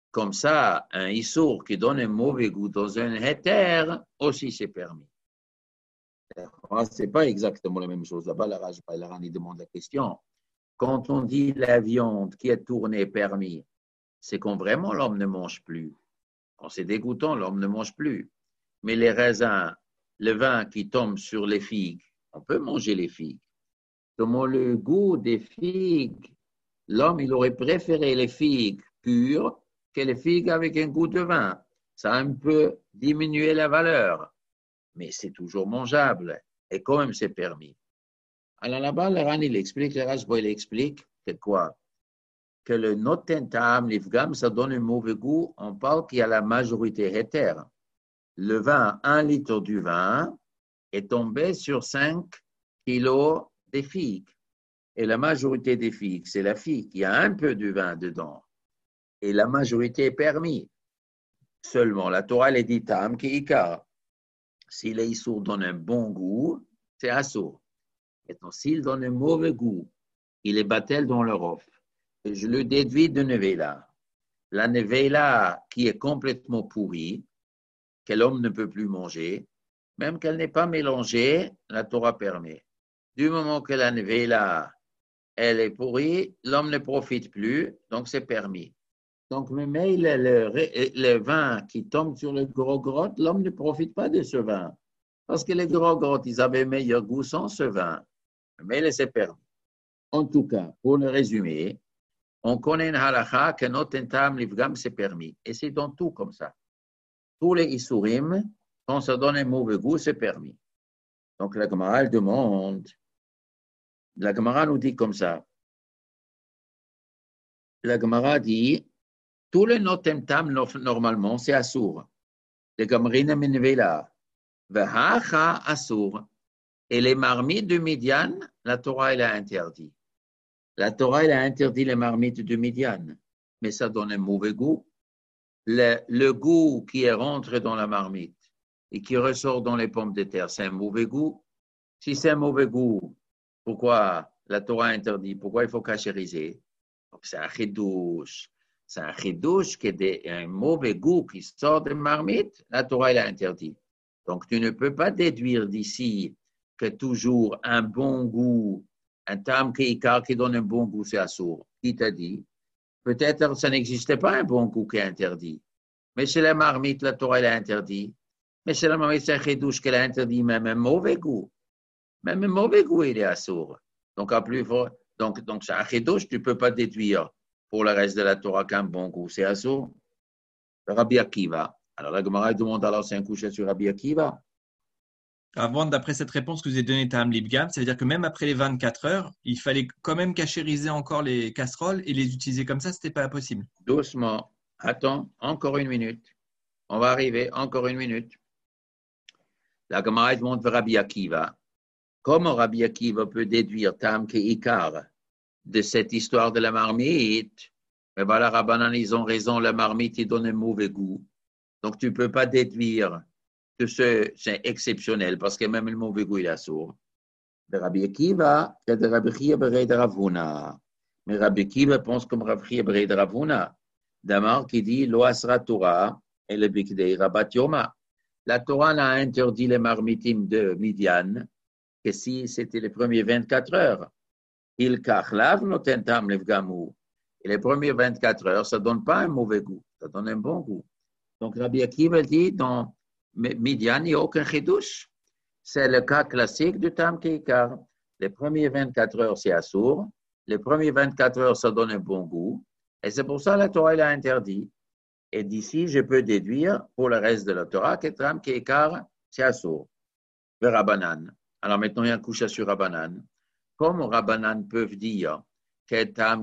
Comme ça, un issour qui donne un mauvais goût dans un héter, aussi c'est permis. Ce n'est pas exactement la même chose. Là-bas, la Rani demande la question. Quand on dit la viande qui est tournée permis, c'est quand vraiment l'homme ne mange plus. Quand c'est dégoûtant, l'homme ne mange plus. Mais les raisins, le vin qui tombe sur les figues, on peut manger les figues. Dans le goût des figues, l'homme, il aurait préféré les figues pures que les figues avec un goût de vin. Ça a un peu diminué la valeur, mais c'est toujours mangeable et quand même c'est permis. Alors là-bas, le Ran, il explique, le Rashba, il explique que quoi? Que le noten ta'am l'ifgam, ça donne un mauvais goût. On parle qu'il y a la majorité héter. Le vin, 1 litre du vin, est tombé sur 5 kilos de figues. Et la majorité des figues, c'est la figue. Il y a un peu de vin dedans. Et la majorité est permis. Seulement, la Torah, elle dit tam ki ikar. Si les issour donnent un bon goût, c'est assour. Maintenant, s'il donne un mauvais goût, il est battel dans leur offre. Et je le déduis de nevela. La nevela qui est complètement pourrie, que l'homme ne peut plus manger, même qu'elle n'est pas mélangée, la Torah permet. Du moment que la nevela, elle est pourrie, l'homme ne profite plus, donc c'est permis. Donc, mais le vin qui tombe sur le gros grotte, l'homme ne profite pas de ce vin. Parce que les gros grottes, ils avaient meilleur goût sans ce vin. Mais c'est permis. En tout cas, pour le résumer, on connaît une halakha que notre tam livgam, c'est permis. Et c'est dans tout comme ça. Tous les isurim, quand ça donne un mauvais goût, c'est permis. Donc, la Gemara, elle demande, la Gemara nous dit comme ça. La Gemara dit, tous les notem tam, normalement, c'est assour. Les Gamrina minvela, vehacha assour. Et les marmites de Midian, la Torah, elle a interdit. La Torah, elle a interdit les marmites de Midian. Mais ça donne un mauvais goût. Le goût qui rentre dans la marmite et qui ressort dans les pommes de terre, c'est un mauvais goût. Si c'est un mauvais goût, pourquoi la Torah interdit? Pourquoi il faut cachériser? Donc, c'est un chidouche. C'est un chidouche qui est un mauvais goût qui sort de marmite. La Torah, elle a interdit. Donc, tu ne peux pas déduire d'ici que toujours un bon goût, un tam qui donne un bon goût, c'est assour. Qui t'a dit? Peut-être que ça n'existait pas un bon goût qui est interdit. Mais chez la marmite, la Torah, elle a interdit. Mais chez la marmite, c'est un chidouche qu'elle a interdit, même un mauvais goût. Même un mauvais goût, il est assour. Donc, c'est un chidouche, tu ne peux pas déduire pour le reste de la Torah qu'un bon goût, c'est assour. Rabbi Akiva. Alors, la Gemara demande alors c'est un coucher sur Rabbi Akiva. Avant, d'après cette réponse que vous avez donnée, Tam Libgam, ça veut dire que même après les 24 heures, il fallait quand même cachériser encore les casseroles et les utiliser comme ça, ce n'était pas possible. Doucement. Attends, encore une minute. On va arriver, encore une minute. La Gemara demande Rabbi Akiva. Comment Rabbi Akiva peut déduire Tam Ikar de cette histoire de la marmite? Mais voilà, Rabbanan, ils ont raison, la marmite, il donne un mauvais goût. Donc, tu ne peux pas déduire que c'est exceptionnel, parce que même le mauvais goût, il est sourd. De Rabbi Akiva, c'est de Rabbi Chia Bered Ravuna. Mais Rabbi Akiva pense comme Rabbi Chia Bered Ravuna. D'abord, qui dit, Lo asra Torah, et le Bikdei Rabat Yoma. La Torah a interdit les marmitim de Midian, que si c'était les premiers 24 heures. Il kachlav noten tam levgamou. Et les premières 24 heures, ça ne donne pas un mauvais goût, ça donne un bon goût. Donc, Rabbi Akiva dit, dans Midian, il n'y a aucun chidouche. C'est le cas classique du tam keikar. Les premières 24 heures, c'est assour. Les premières 24 heures, ça donne un bon goût. Et c'est pour ça que la Torah l'a interdit. Et d'ici, je peux déduire pour le reste de la Torah que tam keikar, c'est assour. Le Rabbanan. Alors maintenant, il y a un couche sur Rabbanan. Comment Rabbanan peuvent dire que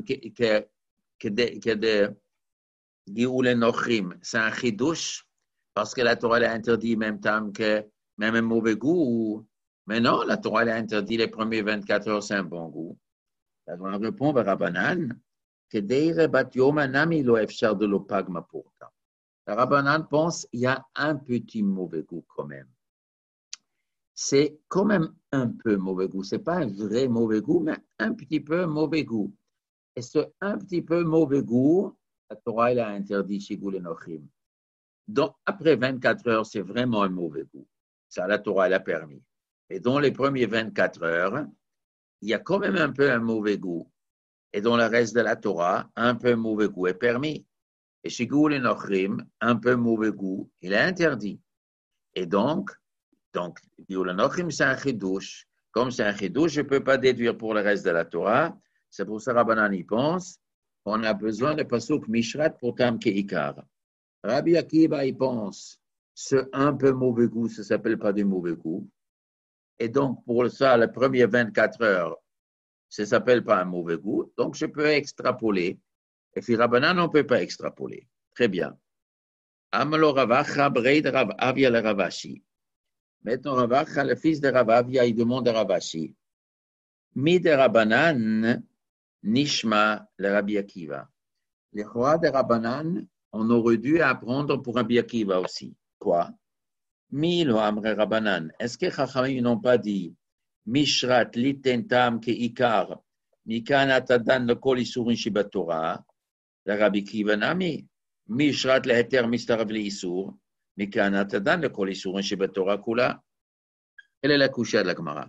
c'est un chidouche parce que la Torah a interdit même tam que même un mauvais goût. Mais non, la Torah a interdit les premiers 24 heures, c'est un bon goût. Alors on répond à Rabbanan que Deire bat yoma nami lo efshar de l'opagma pourtant. Rabbanan pense qu'il y a un petit mauvais goût quand même. C'est quand même un peu mauvais goût. Ce n'est pas un vrai mauvais goût, mais un petit peu mauvais goût. Et ce un petit peu mauvais goût, la Torah elle a interdit Shigul Enochim. Donc, après 24 heures, c'est vraiment un mauvais goût. Ça, la Torah elle a permis. Et dans les premiers 24 heures, il y a quand même un peu un mauvais goût. Et dans le reste de la Torah, un peu mauvais goût est permis. Et Shigul Enochim, un peu mauvais goût, il est interdit. Et donc Shigul Enochim, c'est un chidouche. Comme c'est un chidouche, je ne peux pas déduire pour le reste de la Torah. C'est pour ça que Rabbanan y pense. On a besoin de pasuk Mishrat pour Tam Keikar. Rabbi Akiva y pense. Ce un peu mauvais goût, ça ne s'appelle pas du mauvais goût. Et donc, pour ça, les premières 24 heures, ça ne s'appelle pas un mauvais goût. Donc, je peux extrapoler. Et puis, Rabbanan, on ne peut pas extrapoler. Très bien. Amalo Ravacha, Breid Rav Avia le Ravashi. Maintenant, Ravacha, le fils de Rav Avia, il demande à Ravashi. Mi de Rabbanan, Nishma le Rabbi Akiva. Les rois de Rabbanan, on aurait dû apprendre pour Rabbi Akiva aussi. Quoi? Mi lo amre Rabbanan. Est-ce que Chachamim n'ont pas dit Mishrat litentam ke ikar mikan atadan le kol isurin shibatora le Rabbi Akiva nami Mishrat le heter mistarav le isur mikan atadan le kol isurin shibatora kula. Elle est la coucha de la Gemara.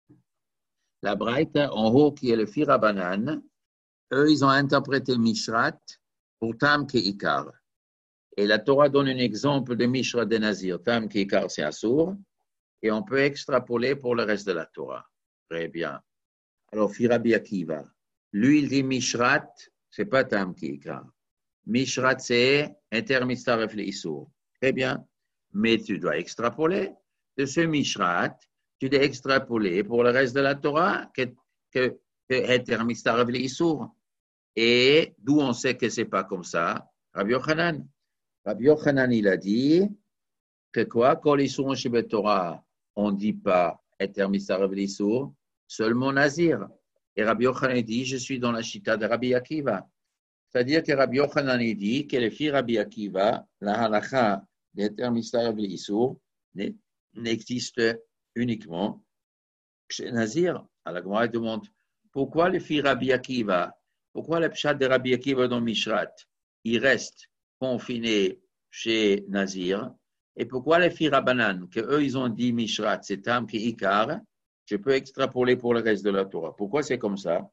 La Braïta en haut qui est le Fi Rabbanan, eux ils ont interprété Mishrat pour tam ke ikar. Et la Torah donne un exemple de Mishra de Nazir, Tam qui Ikar c'est Assour, et on peut extrapoler pour le reste de la Torah. Très bien. Alors, Rabbi Akiva, lui, il dit Mishrat, c'est pas Tam qui Ikar. Mishrat, c'est Intermistaref le Issour. Très bien. Mais tu dois extrapoler de ce Mishrat, tu dois extrapoler pour le reste de la Torah que Intermistaref le Issour. Et d'où on sait que c'est pas comme ça? Rabbi Yochanan. Rabbi Yochanan, il a dit que quoi? Quand les sourds chez Torah, on ne dit pas Etermisarav l'Issour, seulement Nazir. Et Rabbi Yochanan dit, je suis dans la chita de Rabbi Akiva. C'est-à-dire que Rabbi Yochanan dit que les filles Rabbi Akiva, la halakha d'Etermisarav l'Issour, n'existe uniquement chez Nazir. Alors, la Gemara demande, pourquoi les filles Rabbi Akiva, pourquoi le pshat de Rabbi Akiva dans Mishrat, il reste confinés chez Nazir, et pourquoi les filles Rabbanan, qu'eux ils ont dit Mishrat, c'est Tam qui Ikar, je peux extrapoler pour le reste de la Torah. Pourquoi c'est comme ça?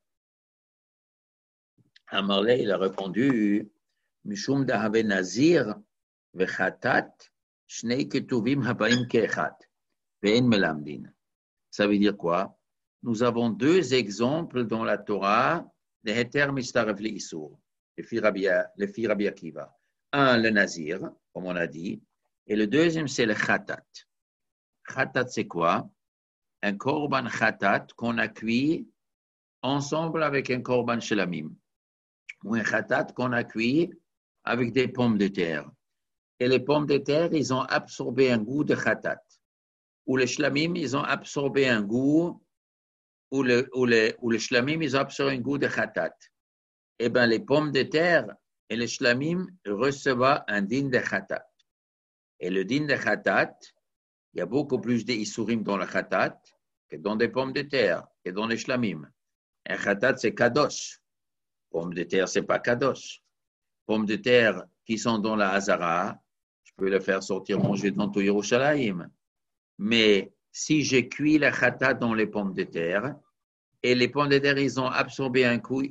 Amarle, il a répondu, Mishum dahave Nazir, vechatat, shnei ketuvim habaim kechat, ve'en melamdin. Ça veut dire quoi? Nous avons deux exemples dans la Torah de Heter Mistarev L'Issour, les filles Rabbi Akiva. Un, le Nazir, comme on a dit, et le deuxième, c'est le Khatat. Khatat, c'est quoi? Un korban Khatat qu'on a cuit ensemble avec un korban Shelamim. Ou un Khatat qu'on a cuit avec des pommes de terre. Et les pommes de terre, ils ont absorbé un goût de Khatat. Ou les Shlamim, ils ont absorbé un goût, ou les Shlamim, ils ont absorbé un goût de Khatat. Eh bien, les pommes de terre et les shlamim recevaient un din de khatat. Et le din de khatat, il y a beaucoup plus d'issurim dans le khatat que dans des pommes de terre et dans les shlamim. Un khatat, c'est kadosh. Pommes de terre, c'est pas kadosh. Pommes de terre qui sont dans la hazara, je peux les faire sortir manger dans tout Yerushalayim. Mais si j'ai cuit le khatat dans les pommes de terre, et les pommes de terre, ils ont absorbé un goût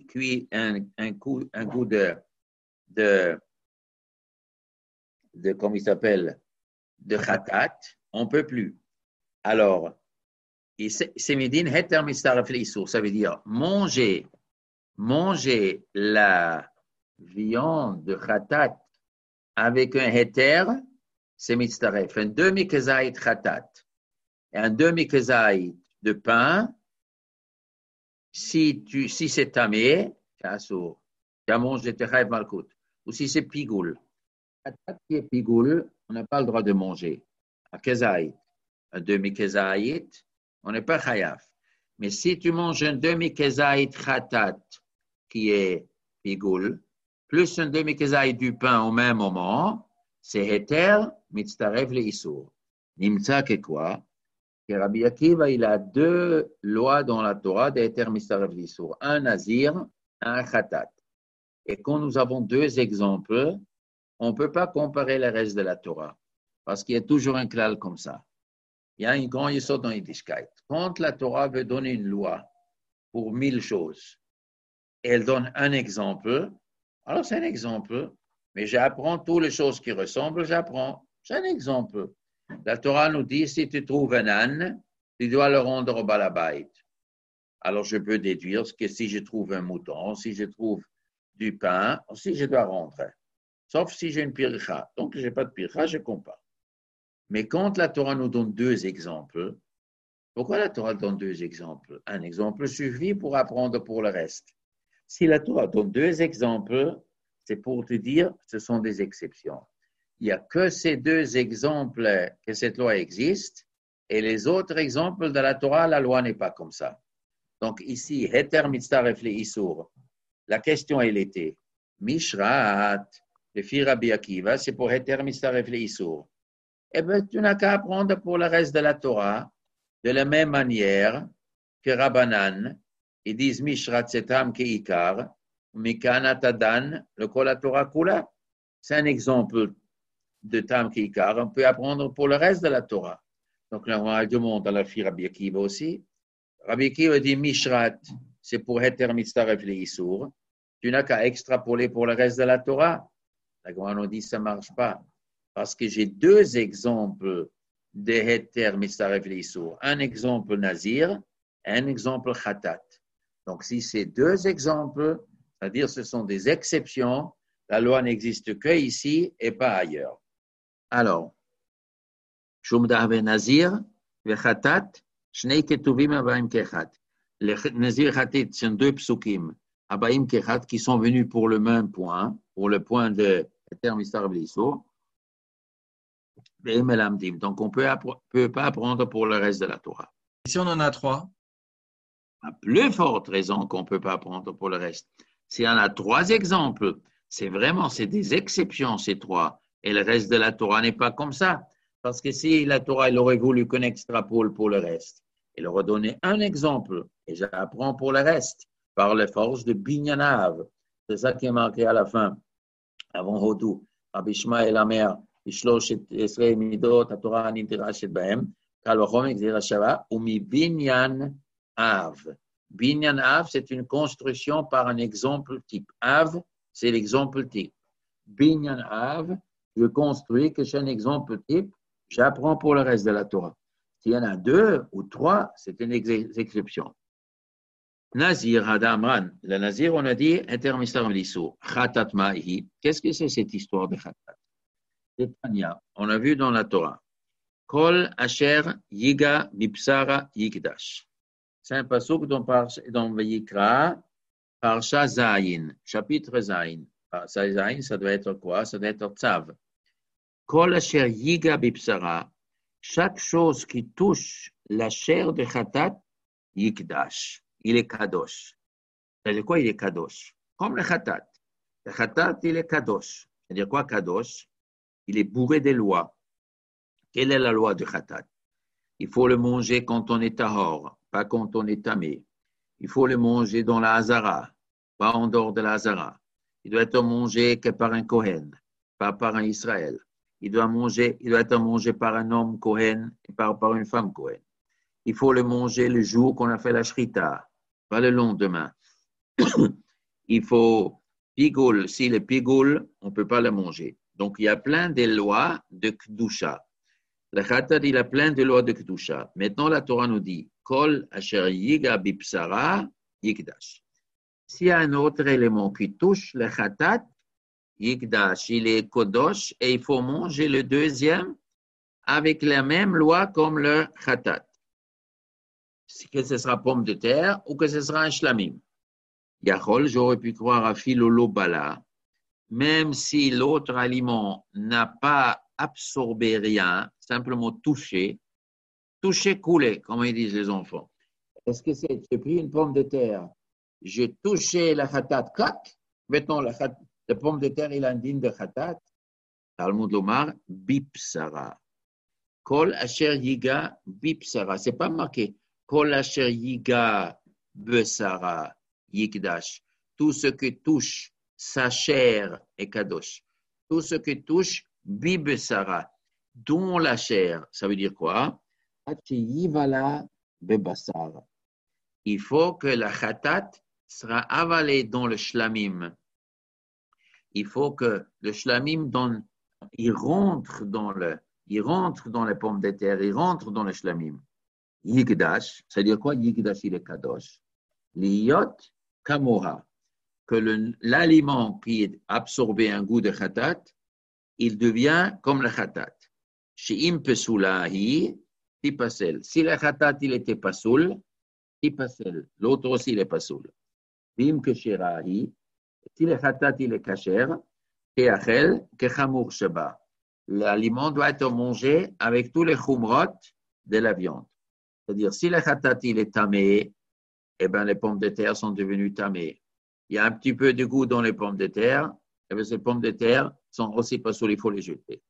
de comment il s'appelle, de khatat, on ne peut plus. Alors, c'est midin heter mistaref l'issour, ça veut dire manger la viande de khatat avec un heter, c'est mistaref. Un demi-kezaït khatat et un demi-kezaït de pain, si c'est tamé, c'est assour. Tu as mangé techaïv malkout. Ou si c'est pigoul. Khatat qui est pigoul, on n'a pas le droit de manger. Un kezaït, un demi-kezaït, on n'est pas chayav. Mais si tu manges un demi-kezaït khatat qui est pigoul, plus un demi-kezaït du pain au même moment, c'est heter mitztarev le issour. Nimtza que quoi? Que Rabbi Akiva, il a deux lois dans la Torah d'heter mitztarev le issour. Un nazir, un khatat. Et quand nous avons deux exemples, on ne peut pas comparer le reste de la Torah. Parce qu'il y a toujours un klal comme ça. Il y a un grand yesod dans Yiddishkeit. Quand la Torah veut donner une loi pour 1000 choses, elle donne un exemple, alors c'est un exemple, mais j'apprends toutes les choses qui ressemblent, j'apprends. C'est un exemple. La Torah nous dit, si tu trouves un âne, tu dois le rendre au balabait. Alors je peux déduire que si je trouve un mouton, si je trouve du pain, aussi je dois rendre. Sauf si j'ai une pircha. Donc, je n'ai pas de pircha, je compare. Mais quand la Torah nous donne deux exemples, pourquoi la Torah donne deux exemples? Un exemple suffit pour apprendre pour le reste. Si la Torah donne deux exemples, c'est pour te dire que ce sont des exceptions. Il n'y a que ces deux exemples que cette loi existe, et les autres exemples de la Torah, la loi n'est pas comme ça. Donc ici, Heter Mitzaref le Issour, la question elle était, Mishrat, le fils Rabbi Akiva, c'est pour Heter Mitzaref le Issour. Eh bien, tu n'as qu'à apprendre pour le reste de la Torah, de la même manière que Rabbanan, ils disent Mishrat Setam Keikar, Mikana Tadan, le Kol Torah Kula. C'est un exemple de Tam Keikar, on peut apprendre pour le reste de la Torah. Donc, là, on demande à la fille Rabbi Akiva aussi. Rabbi Akiva dit Mishrat, c'est pour Heter Mitzaref le Issour. Tu n'as qu'à extrapoler pour le reste de la Torah. La Gemara nous dit ça ne marche pas. Parce que j'ai deux exemples de Heter Mitzaref le Issour. Un exemple Nazir, un exemple Khatat. Donc, si c'est deux exemples, c'est-à-dire ce sont des exceptions, la loi n'existe que ici et pas ailleurs. Alors, Shumdah ve Nazir ve Khatat, Shnei Ketuvim Abaim Kechat. Les Nazir Khatit, c'est deux psukim, Abaim Kechat, qui sont venus pour le même point, pour le point de Heter Mitzaref le Issour. Donc, on ne peut pas apprendre pour le reste de la Torah. Si on en a trois, La plus forte raison qu'on ne peut pas apprendre pour le reste, s'il y en a trois exemples, c'est des exceptions, ces trois. Et le reste de la Torah n'est pas comme ça. Parce que si la Torah, elle aurait voulu qu'on extrapole pour le reste, elle aurait donné un exemple, et j'apprends pour le reste, par la force de Binyanav. C'est ça qui est marqué à la fin, avant Hodou. Rabbi Shmuel Amer, Ishlosh Esrei Midot, Torah Nintirashet Bahem, Kalvachom Exira Shava, Umi Binyan Av. Binyan Av, c'est une construction par un exemple type. Av, c'est l'exemple type. Binyan Av, je construis que c'est un exemple type, j'apprends pour le reste de la Torah. S'il y en a deux ou trois, c'est une exception. Nazir Hadamran, le Nazir, on a dit, intermistar l'issou, Khatat Mahi. Qu'est-ce que c'est cette histoire de Khatat? C'est Tanya, on a vu dans la Torah. Kol Asher Yiga Bipsara Yikdash. C'est un pasuk dans Vayikra, Parsha Zayin, chapitre Zayin. Zayin, ça doit être quoi? Ça doit être Tzav. Kol Asher Yiga Bipsara, chaque chose qui touche la chair de Khatat, Yikdash. Il est kadosh. C'est-à-dire quoi, il est kadosh? Comme le khatat. Le khatat, il est kadosh. C'est-à-dire quoi, kadosh? Il est bourré des lois. Quelle est la loi du khatat? Il faut le manger quand on est tahor, pas quand on est tamé. Il faut le manger dans la hazara, pas en dehors de la hazara. Il doit être mangé que par un kohen, pas par un Israël. Il doit être mangé par un homme kohen et par une femme kohen. Il faut le manger le jour qu'on a fait la shrita, pas le lendemain. Il faut pigoul. Si le pigoul, on ne peut pas le manger. Donc, il y a plein de lois de Kedusha. Le Khatat, il a plein de lois de Kedusha. Maintenant, la Torah nous dit Kol asher yiga bipsara yikdash. S'il y a un autre élément qui touche le Khatat, yikdash, il est kodosh et il faut manger le deuxième avec la même loi comme le Khatat. Que ce sera pomme de terre ou que ce sera un shlamim. Yachol, j'aurais pu croire à Philolo Bala, même si l'autre aliment n'a pas absorbé rien, simplement touché, coulé, comme ils disent les enfants. Est-ce que c'est, j'ai pris une pomme de terre, j'ai touché la khatat, clac, maintenant la pomme de terre, il indigne de khatat, Talmud Lomar, bipsara. Kol asher yiga bipsara, c'est pas marqué. Kol asher yiga besara yikdash. Tout ce qui touche sa chair est kadosh. Tout ce qui touche bibesara, dont la chair, ça veut dire quoi? Yivala bebasar. Il faut que la khatat sera avalée dans le shlamim. Il faut que le shlamim il rentre dans les pommes de terre, il rentre dans le shlamim. Yigdash, c'est-à-dire quoi? Yigdash, il est kadosh. Liyot kamoha, que l'aliment qui est absorbé un goût de khatat, il devient comme le khatat. She'im pesulahi, tipasel. Si le khatat, il était pasoul, tipasel. L'autre aussi, il est pasoul. Bim kesherahi, si le khatat, il est kasher, keachel, kechamur sheba. L'aliment doit être mangé avec tous les chumrot de la viande. C'est-à-dire, si le khatat, il est tamé, eh bien, les pommes de terre sont devenues tamées. Il y a un petit peu de goût dans les pommes de terre, eh bien, ces pommes de terre sont aussi pas il faut les jeter.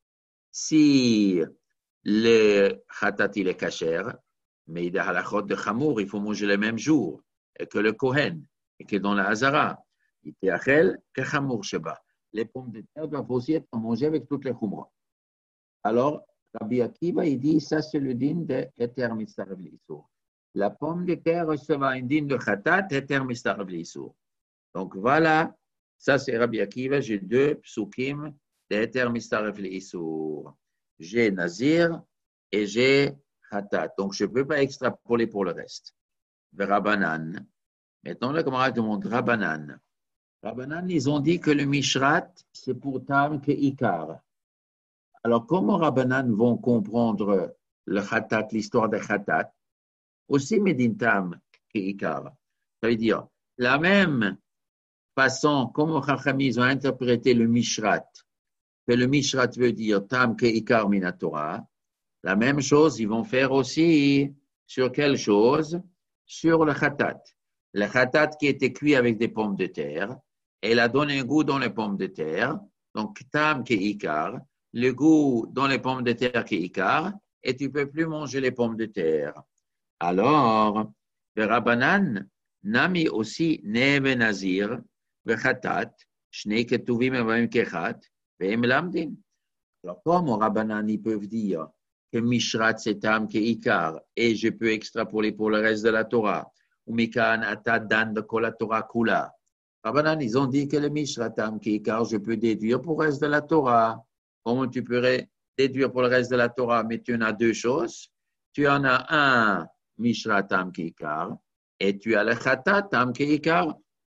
Si le khatat, il est kasher, mais il y a halachot de chamour, il faut manger le même jour, et que le kohen, et que dans la hazara, il y a que chamour sheba. Les pommes de terre doivent aussi être mangées avec toutes les chumrot. Alors, Rabbi Akiva, il dit, ça c'est le din de Eter Mistarev L'Issour. La pomme de terre recevra un din de Khatat, Eter Mistarev L'Issour. Donc voilà, ça c'est Rabbi Akiva, j'ai deux psukim de Eter Mistarev L'Issour. J'ai Nazir et j'ai Khatat. Donc je ne peux pas extrapoler pour le reste. Rabbanan. Maintenant, le camarade demande Rabbanan. Rabbanan, ils ont dit que le Mishrat, c'est pour Tam que Ikar. Alors, comment Rabbanan vont comprendre le Khatat, l'histoire de Khatat? Aussi Medintam que Ikar. Ça veut dire, la même façon, comme Chachamim ont interprété le Mishrat, que le Mishrat veut dire Tam que Ikar Minatora, la même chose, ils vont faire aussi sur quelle chose? Sur le Khatat. Le Khatat qui était cuit avec des pommes de terre, elle a donné un goût dans les pommes de terre, donc Tam que Ikar, le goût dans les pommes de terre qui est Ikar, et tu ne peux plus manger les pommes de terre. Alors, le Rabbanan, Nami aussi, Neve Nazir, Vechatat, Shnei Ketuvim Evim Kechat, Veim Lamdin. Alors, comme Rabbanan, ils peuvent dire que Mishrat, c'est Tam qui est Ikar, et je peux extrapoler pour le reste de la Torah, ou Mikan Atad Dan de Kol Torah Kula. Rabbanan, ils ont dit que le Mishrat, Tam qui est Ikar, je peux déduire pour le reste de la Torah. Comment tu pourrais déduire pour le reste de la Torah, mais tu en as deux choses. Tu en as un Mishra Tam Kikar et tu as le Khatat Tam Kikar.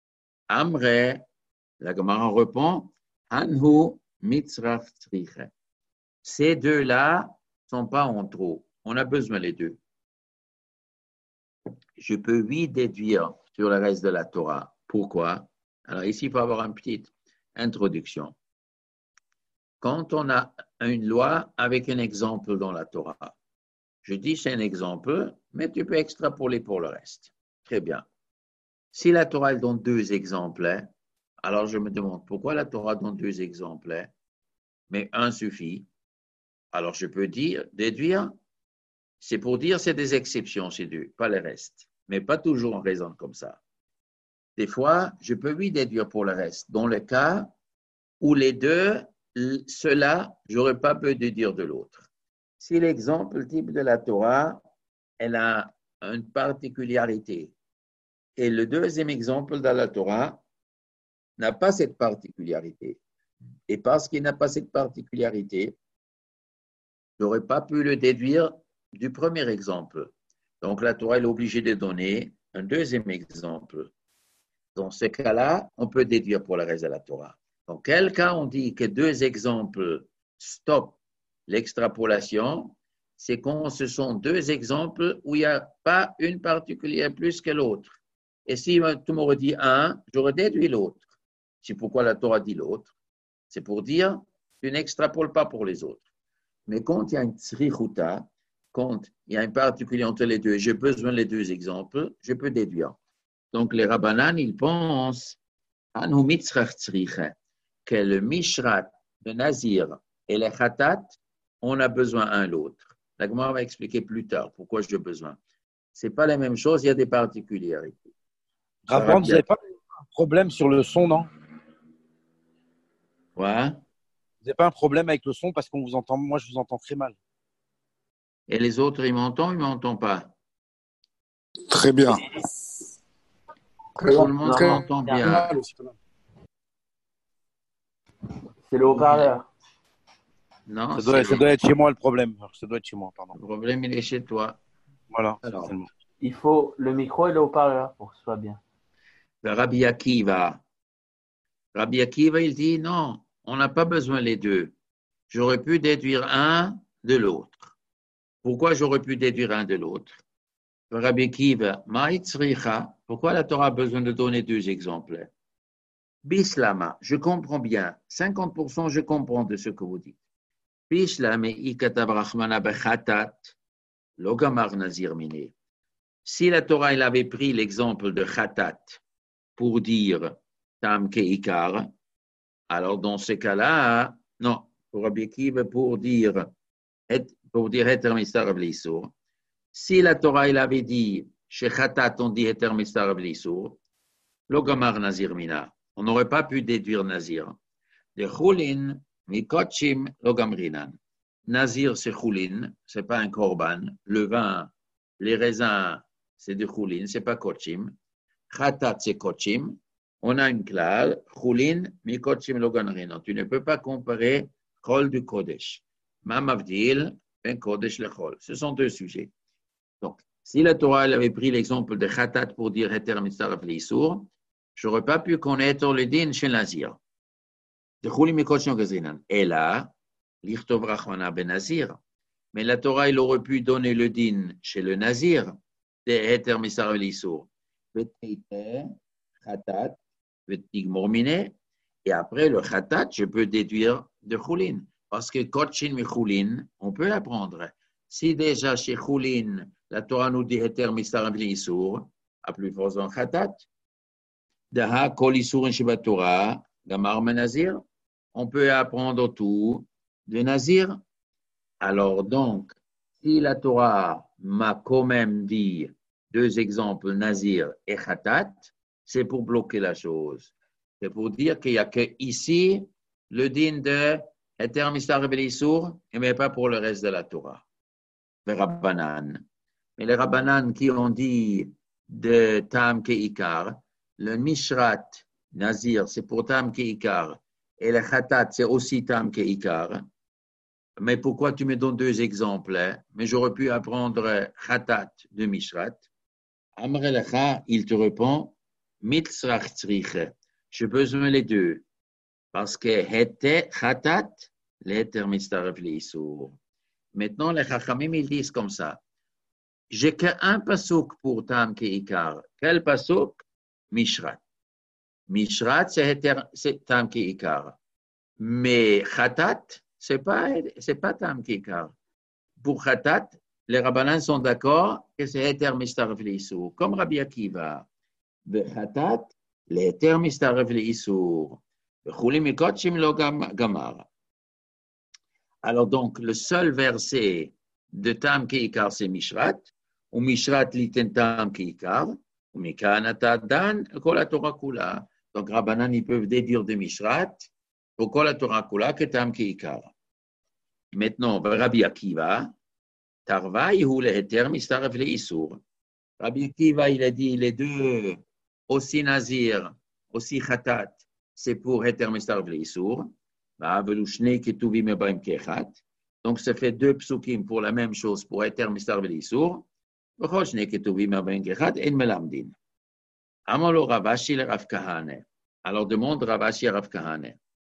Amre, la Gemara répond, Anhu Mitzraf Tzriche. Ces deux-là ne sont pas en trop. On a besoin les deux. Je peux oui déduire sur le reste de la Torah. Pourquoi? Alors ici, il faut avoir une petite introduction. Quand on a une loi avec un exemple dans la Torah, je dis c'est un exemple, mais tu peux extrapoler pour le reste. Très bien. Si la Torah elle donne deux exemples, alors je me demande pourquoi la Torah donne deux exemples, mais un suffit. Alors je peux déduire, c'est pour dire c'est des exceptions ces deux, pas le reste, mais pas toujours on raisonne comme ça. Des fois, je peux oui déduire pour le reste, dans le cas où les deux, cela, je n'aurais pas pu déduire de l'autre. Si l'exemple type de la Torah, elle a une particularité, et le deuxième exemple de la Torah n'a pas cette particularité, et parce qu'il n'a pas cette particularité, je n'aurais pas pu le déduire du premier exemple. Donc la Torah est obligée de donner un deuxième exemple. Dans ce cas-là, on peut déduire pour le reste de la Torah. Dans quel cas on dit que deux exemples stoppent l'extrapolation, c'est quand ce sont deux exemples où il n'y a pas une particulière plus que l'autre. Et si tu m'aurais dit un, j'aurais déduit l'autre. C'est pourquoi la Torah dit l'autre. C'est pour dire, tu n'extrapoles pas pour les autres. Mais quand il y a une tzrichuta, quand il y a une particulier entre les deux, j'ai besoin des deux exemples, je peux déduire. Donc les Rabbanan, ils pensent, Anu mitzrach tzriche, que le Mishrat, le Nazir et le Khatat, on a besoin un l'autre. La Gemara va expliquer plus tard pourquoi j'ai besoin. Ce n'est pas la même chose, il y a des particularités. Rabban, vous n'avez pas un problème sur le son, non? Ouais. Vous n'avez pas un problème avec le son parce qu'on vous entend, moi je vous entends très mal. Et les autres, ils m'entendent, ils ne m'entendent pas. Très bien. Tout le monde Non, m'entend bien. bien. Mal aussi, quand même. C'est le haut-parleur. Non, Ça c'est doit être chez moi le problème. Ça doit être chez moi, pardon. le problème, il est chez toi. Voilà. Alors. certainement. Il faut le micro et le haut-parleur pour que ce soit bien. Le Rabbi Akiva. Rabbi Akiva, il dit non, on n'a pas besoin les deux. J'aurais pu déduire un de l'autre. Pourquoi j'aurais pu déduire un de l'autre? Rabbi Akiva, Ma'itzricha, pourquoi la Torah a besoin de donner deux exemples? Bislama, je comprends bien. 50%, je comprends de ce que vous dites. Bislama, ikatav rachmana bechatat, logamar nazir mine. Si la Torah elle avait pris l'exemple de khatat pour dire tam keikar, alors dans ce cas-là, non, pour Rabbi Akiva, pour dire heter mistar v'lisur. Si la Torah elle avait dit chez khatat on dit heter mistar v'lisur, logamar nazir mina. On n'aurait pas pu déduire nazir. De chulin mikotchim logamrinan. Nazir c'est chulin, c'est pas un korban. Le vin, les raisins, c'est de chulin, c'est pas kotchim. Khatat c'est kotchim. On a une classe, chulin mikotchim logamrinan. Tu ne peux pas comparer chol du kodesh. Mamavdil ben kodesh le chol. Ce sont deux sujets. Donc, si la Torah elle avait pris l'exemple de khatat pour dire heter mitzvah v'lisur, je n'aurais pas pu connaître le din chez Nazir. Et là, l'Ichtov Rachmana ben Nazir. Mais la Torah, il aurait pu donner le din chez le Nazir, de Heter Misar V'Lisur. Khatat, V'Tigmormine. Et après, le Khatat, je peux déduire de Choulin. Parce que Kotchin mi Choulin, on peut apprendre. Si déjà chez Choulin, la Torah nous dit Heter Misar V'Lisur, à plus force en Khatat, Daha kol isurin shebatora, gamar menazir. On peut apprendre tout de Nazir. Alors donc, si la Torah m'a quand même dit deux exemples, Nazir et Khatat, c'est pour bloquer la chose. C'est pour dire qu'il n'y a que ici le din de Heter Mistar Belisur, mais pas pour le reste de la Torah. Les Rabbanan. Mais les Rabbanan qui ont dit de Tam Keikar, le Mishrat Nazir, c'est pour Tam Keikar, et le Khatat, c'est aussi Tam Keikar. Mais pourquoi tu me donnes deux exemples? Mais j'aurais pu apprendre Khatat de Mishrat. Amrelecha, il te répond, Mitzrach Tzriche. J'ai besoin les deux. Parce que Hete Khatat, l'Heter Mitzaref L'Isur. Maintenant, les Chachamim, ils disent comme ça. J'ai qu'un pasuk pour Tam Keikar. Quel pasuk? Mishrat. Mishrat, c'est Tam Keikar. Mais Khatat, c'est pas Tam Keikar. Pour Khatat, les Rabbanans sont d'accord que c'est Heter Mistaref L'Isur. Comme Rabbi Akiva. De Khatat, l'Heter Mistaref L'Isur. Chulim Mikotchim Lo Gamar. Alors donc, le seul verset de Tam Keikar, c'est Mishrat. Ou Mishrat liten Tam Keikar. Donc, Rabbanan, ils peuvent déduire de Mishrat pour Kol Torah Kula que Tam Keikar. Maintenant, Rabbi Akiva, Tarva, Yehu leheter mistaref leisur. Rabbi Akiva, il a dit les deux, aussi Nazir, aussi Khatat, c'est pour heter mistaref leisur. Donc, ça fait deux psukim pour la même chose, pour heter mistaref leisur. Alors demande Ravashi à Rav Kahane.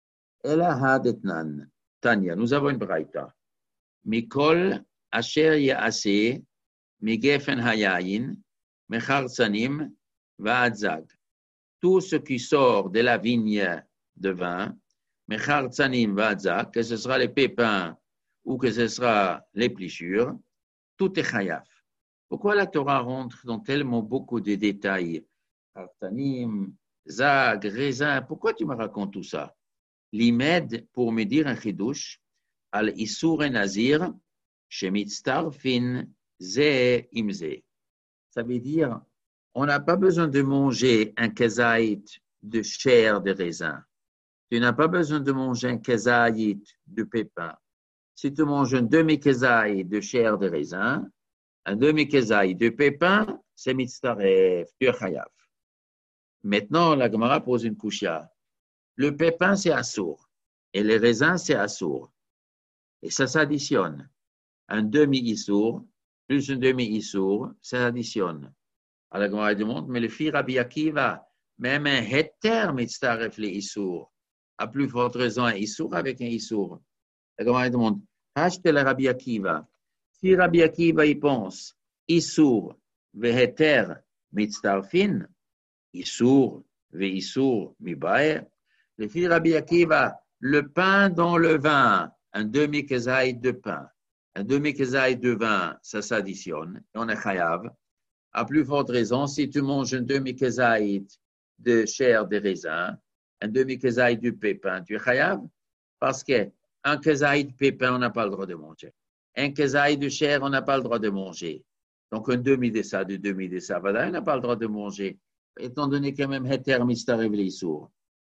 Tanya, nous avons une braïta. Mikol asher yaase migefen hayayin mecharzanim va'adzag. Tout ce qui sort de la vigne de vin, mecharzanim va'adzag, que ce sera les pépins ou que ce sera les plissures, tout est chayaf. Pourquoi la Torah rentre dans tellement beaucoup de détails? Artanim, zag, raisin, pourquoi tu me racontes tout ça? L'imed, pour me dire un chidouche, al isur et nazir, shemitztarfin, ze imze. Ça veut dire, on n'a pas besoin de manger un kazaït de chair de raisin. tu n'as pas besoin de manger un kezaït de pépin. Si tu manges un demi-kezaït de chair de raisin, un demi-kezaït de pépin, c'est mitzaref, tu es chayav. Maintenant, la Gemara pose une kushya. Le pépin, c'est assour. Et les raisins, c'est assour. Et ça s'additionne. Un demi-issour plus un demi-issour, ça s'additionne. Alors, la Gemara demande, mais le fils Rabbi Akiva, même un heter mitzaref les issour. À plus forte raison, un issour avec un issour. La Gemara demande, achetez le Rabbi Akiva. Si Rabbi Akiva y pense, issour veheter mitzarfin, issour veissour mibaer, le fils Rabbi Akiva, le pain dans le vin, un demi-kezaït de pain, un demi-kezaït de vin, ça s'additionne, et on est chayav. À plus forte raison, si tu manges un demi-kezaït de chair de raisin, un demi-kezaït de pépin, tu es chayav, parce qu'un kezaït de pépin, on n'a pas le droit de manger. Un kezaït de chair, on n'a pas le droit de manger. Donc, un demi de ça, on n'a pas le droit de manger, étant donné que même heter mitzaref l'issour.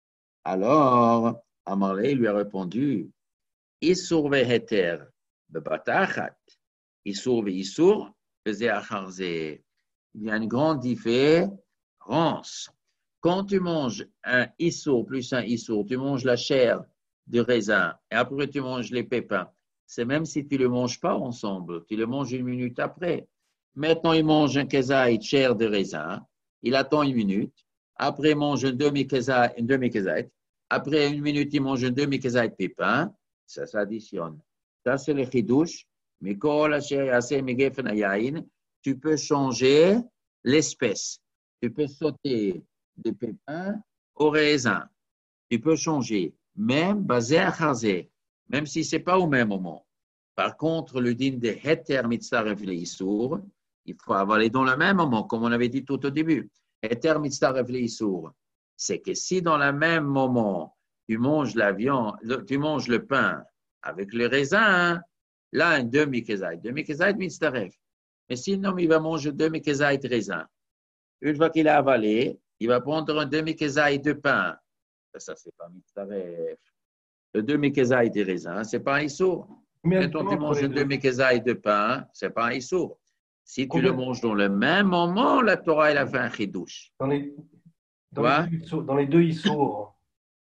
Alors, Amarlé lui a répondu, issour veheter bebatachat, issour veissour faisait acharze. Il y a une grande différence. Quand tu manges un issour plus un issour, tu manges la chair de raisin et après tu manges les pépins. C'est même si tu ne le manges pas ensemble, tu le manges 1 minute après. Maintenant, il mange un kezaït chair de raisin, il attend 1 minute, après il mange un demi-kezaït, après 1 minute, il mange un demi-kezaït de pépin, ça s'additionne. Ça, c'est le chidouche. Mais quand la chair est assez megefen ayayin, tu peux changer l'espèce. Tu peux sauter des pépins au raisin. Tu peux changer, même basé à chazé, même si ce n'est pas au même moment. Par contre, le din de heter mitzaref leissour, il faut avaler dans le même moment, comme on avait dit tout au début. Heter mitzaref leissour, c'est que si dans le même moment, tu manges la viande, tu manges le pain avec le raisin, là, un demi-kezaït. Demi-kezaït mitzaref. Mais sinon, il va manger demi-kezaït de raisin. Une fois qu'il a avalé, il va prendre un demi-kezaït de pain. Ça, c'est pas mitzaref. Le demi-kezaït de raisin, c'est pas un issour. Quand tu manges un demi-kezaït de pain, c'est pas un issour. Si tu le manges dans le même moment, la Torah, elle a fait un chidouche. Dans les deux issours,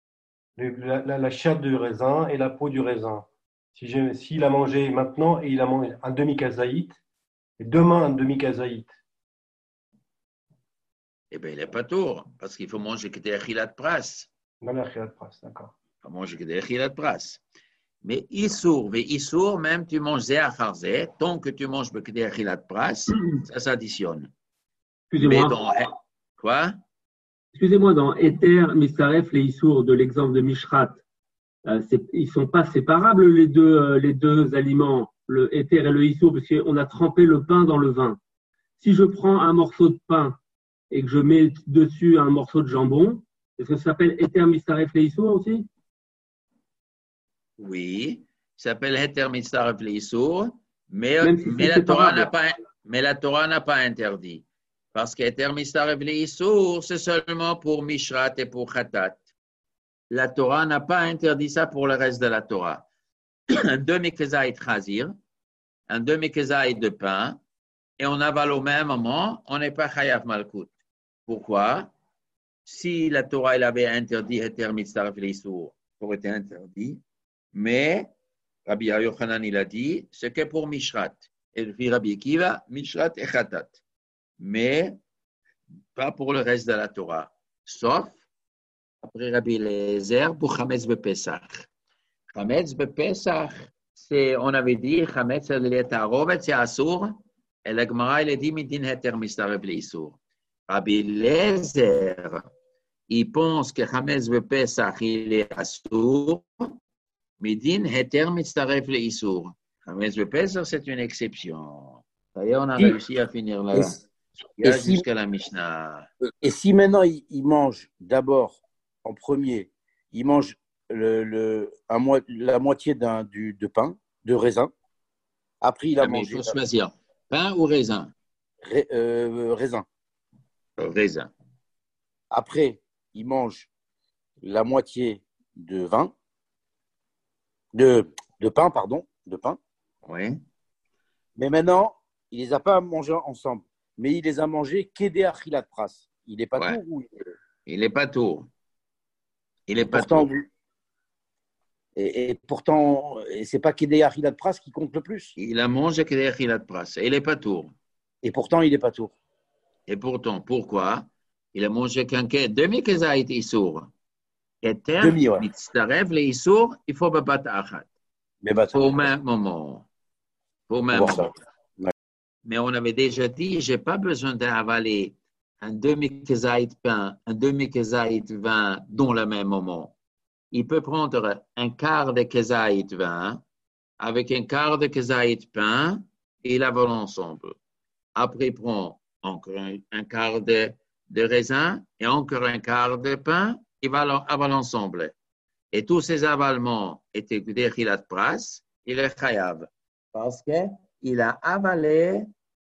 la chair du raisin et la peau du raisin. S'il a mangé maintenant et il a mangé un demi-kazaït, et demain un demi-kazaït. Eh bien, il n'est pas tour, parce qu'il faut manger que des achilat pras. Dans l'achilat pras, d'accord. Il faut manger que des achilat pras. Mais issour, même tu manges zé achar zé, tant que tu manges que des achilat pras, ça s'additionne. Excusez-moi. Quoi? Excusez-moi, dans Heter, Mitzaref, les issours de l'exemple de Mishrat, ils ne sont pas séparables les deux aliments, le Heter et le issour, parce qu'on a trempé le pain dans le vin. Si je prends un morceau de pain et que je mets dessus un morceau de jambon, est-ce que ça s'appelle Heter, Mitzaref, les issours aussi? Oui, ça s'appelle Heter, Mitzaref, les issours, mais la Torah n'a pas interdit. Parce que Heter Mitzaref leissour, c'est seulement pour Mishrat et pour Khatat. La Torah n'a pas interdit ça pour le reste de la Torah. Un demi-kezaït chazir, un demi-kezaït de pain, et on avale au même moment, on n'est pas chayav malkout. Pourquoi? Si la Torah elle avait interdit Heter Mitzaref leissour, ça aurait été interdit, mais Rabbi Yochanan il a dit, c'est que pour Mishrat. Et le fils Rabbi Akiva, Mishrat et Khatat. Mais pas pour le reste de la Torah, sauf après Rabbi Eliezer pour Chametz Bepesach. Chametz Bepesach, on avait dit Chametz L'Etarovet, c'est Assour, et la Gemara, il a dit Midin Heter Mitzaref L'Issour. Rabbi Eliezer, il pense que Chametz Bepesach, il est Assour, Midin Heter Mitzaref L'Issour. Chametz Bepesach, c'est une exception. D'ailleurs, on a réussi à finir là. Jusqu'à la Mishnah. Et si maintenant il mange d'abord, en premier, il mange la moitié de pain, de raisin, après il a mangé. Il faut choisir, pain ou raisin? Raisin. Raisin. Après, il mange la moitié de vin, de pain, pardon, de pain. Oui. Mais maintenant, il les a pas mangés ensemble. Mais il les a mangés qu'Édé Achilat Pras. Il n'est pas Ouais. tout ou Il n'est pas tour. Il n'est et pas pourtant, tour. et pourtant, et c'est pas qu'Édé Achilat Pras qui compte le plus. Il a mangé que des Chilat Pras. Et il n'est pas tour. Et pourtant, il n'est pas tout. Et pourtant, pourquoi? Il a mangé qu'un demi-Kezaït Issour. Eter, Demi, ouais. Mitztarev, les Issour, il faut Babat Achat. Mais bah, Au même moment. Au même voir moment. ça. Mais on avait déjà dit, je n'ai pas besoin d'avaler un demi-Kezaït pain, un demi-Kezaït vin dans le même moment. Il peut prendre un quart de Kezaït vin avec un quart de Kezaït pain et il avale ensemble. Après, il prend encore un quart de raisin et encore un quart de pain, il va avaler ensemble. Et tous ces avalements étaient des Chilat Pras, il est chayav. Parce qu'il a avalé,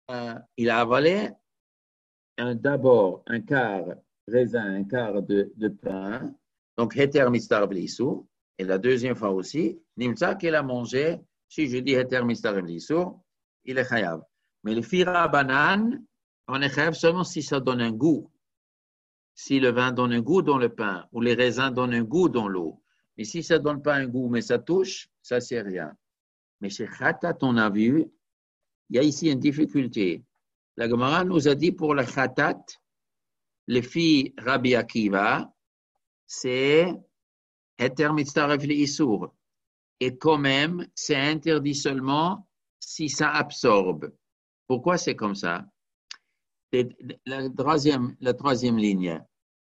d'abord un quart raisin, un quart de pain, donc Heter Mistar Blissou. Et la deuxième fois aussi, Nimtsa qu'il a mangé, si je dis Heter Mistar Blissou, il est chayav. Mais le fira banane, on est chayav seulement si ça donne un goût. Si le vin donne un goût dans le pain ou les raisins donnent un goût dans l'eau. Mais si ça ne donne pas un goût, mais ça touche, ça c'est rien. Mais chez Khatat, on a vu, il y a ici une difficulté. La Gemara nous a dit pour la Khatat, les filles Rabbi Akiva, c'est Heter Mitzaref li Issour. Et quand même, c'est interdit seulement si ça absorbe. Pourquoi c'est comme ça? La troisième ligne.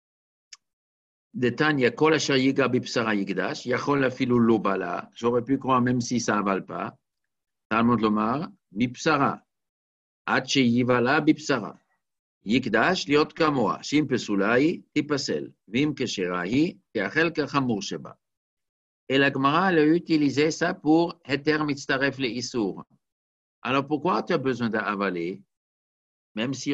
De Tanya, Kol Asher Yiga Bipsara Yigdash, Yachol Afilu Lo Bala. J'aurais pu croire même si ça avale pas. Talmud Lomar, Bipsara. Ad Sheyivala Bipsara. Yigdash Liot Kamoa. Shim Pesulai, Tipasel. Vim Kesherahi, Teachel Kachamur Sheba. Et la Gemara a utilisé ça pour Heter Mitztaref le Issour. Alors pourquoi tu as besoin d'avaler? Même si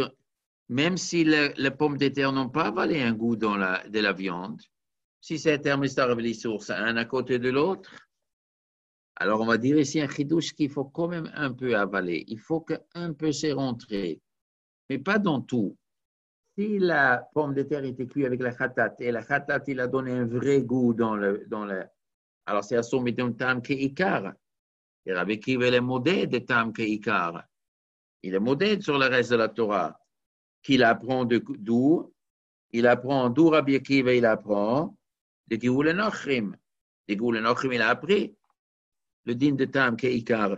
les pommes de terre n'ont pas avalé un goût de la viande, si c'est Heter Mitztaref le Issour, c'est un à côté de l'autre, alors on va dire ici un chidouche qu'il faut quand même un peu avaler. Il faut qu'un peu s'est rentré, mais pas dans tout. Si la pomme de terre était cuite avec la khatat et la khatat il a donné un vrai goût dans le alors c'est assumé d'un tam keikar. Et Rabbi Kiva est modèle de tam keikar. Il est modèle sur le reste de la Torah. Qu'il apprend d'où? Il apprend d'où Rabbi Kiva il apprend de Gioul Nochrim. De Gioul Nochrim il a appris le din de tam keikar.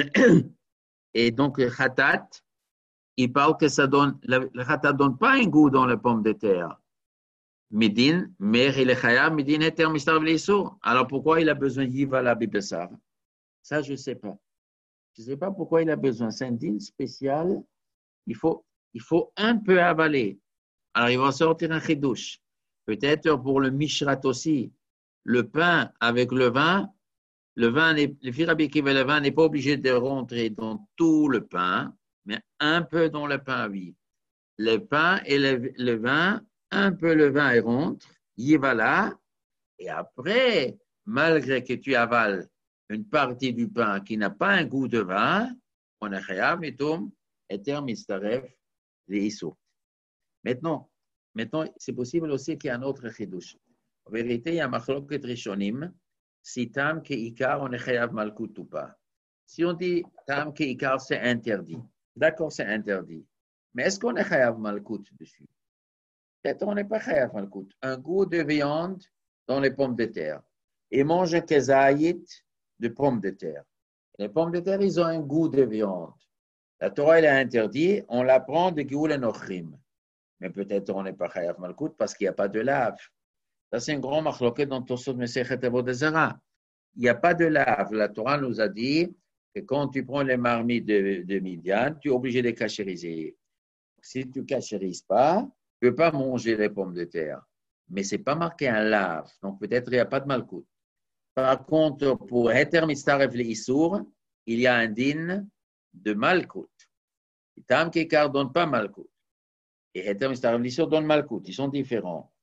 Et donc le khatat, il parle que ça donne, le khatat donne pas un goût dans les pommes de terre. Midin, mer il est chayav, midin eter mistar v'leissur. Alors pourquoi il a besoin yivala bibessar? Ça, je ne sais pas. Je ne sais pas pourquoi il a besoin. C'est un din spécial. Il faut un peu avaler. Alors, il va sortir un chidouche. Peut-être pour le mishrat aussi. Le pain avec le vin, le firabi qui veut le vin n'est pas obligé de rentrer dans tout le pain, mais un peu dans le pain, oui. Le pain et le vin, un peu le vin et rentre, yivala, et après, malgré que tu avales une partie du pain qui n'a pas un goût de vin, on est chayav mitum eter mistaref leissur. Maintenant, c'est possible aussi qu'il y ait un autre chidouche. En vérité, il y a machloket rishonim, si tam keikar, on est chayav malkout ou pas. Si on dit tam keikar, c'est interdit. D'accord, c'est interdit. Mais est-ce qu'on est chayav malkout dessus? Peut-être on n'est pas chayav malkout. Un goût de viande dans les pommes de terre. Et mange un kezaït de pommes de terre. Les pommes de terre, ils ont un goût de viande. La Torah, elle a interdit, on la prend de Gioul Nochrim. Mais peut-être on n'est pas chayav malkout parce qu'il n'y a pas de lave. Ça, c'est un grand machloket dans Tosot Mesechet Avodah Zarah. Il n'y a pas de lave. La Torah nous a dit que quand tu prends les marmites de Midian, tu es obligé de les cachériser. Si tu ne cachérises pas, tu ne peux pas manger les pommes de terre. Mais ce n'est pas marqué un lave. Donc peut-être il n'y a pas de malkout. Par contre, pour Heter Mitzaref leissur, il y a un din de malkout. Tam Keikar ne donne pas malkout. Et Heter Mitzaref leissur donne malkout. Ils sont différents.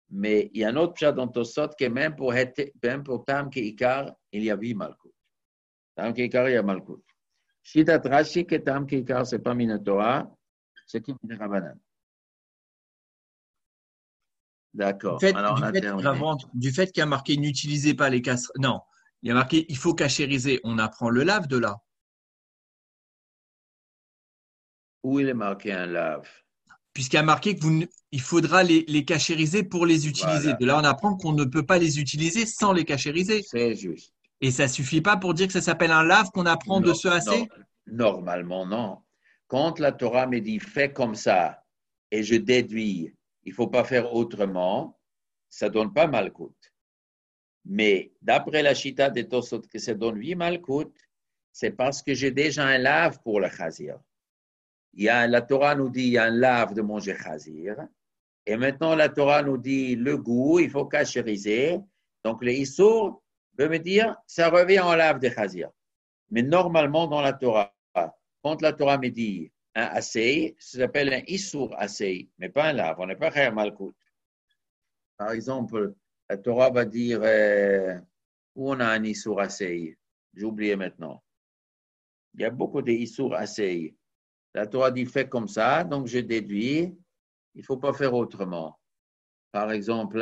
Mais il y a un autre pshat dans Tosot que même pour Tam Keikar, il y a 8 Malkout. Tam Keikar, il y a Malkout. Shitat Rashi que Tam Keikar, ce n'est pas Minatora, c'est qui Rabbanan. D'accord. Alors, on a terminé. Du fait qu'il y a marqué n'utilisez pas les casseroles. Non, il y a marqué il faut cachériser. On apprend le lave de là. Où il est marqué un lave? Puisqu'il y a marqué qu'il faudra les cachériser pour les utiliser. Voilà. De là, on apprend qu'on ne peut pas les utiliser sans les cachériser. C'est juste. Et ça ne suffit pas pour dire que ça s'appelle un lave qu'on apprend de ce assez? Normalement, non. Quand la Torah me dit fais comme ça et je déduis, il ne faut pas faire autrement, ça ne donne pas Malkout. Mais d'après la Chita des Tosot que ça donne 8 Malkout, c'est parce que j'ai déjà un lave pour le Chazir. La Torah nous dit il y a un lave de manger Chazir. Et maintenant, la Torah nous dit le goût, il faut cachériser. Donc, le Issour veut me dire ça revient en lave de Chazir. Mais normalement, dans la Torah, quand la Torah me dit un assay, ça s'appelle un Issour assay, mais pas un lave. On n'est pas Chaya Malkout. Par exemple, la Torah va dire où on a un Issour assay. J'ai oublié maintenant. Il y a beaucoup de Issour assay. La Torah dit fais comme ça, donc je déduis, il ne faut pas faire autrement. Par exemple,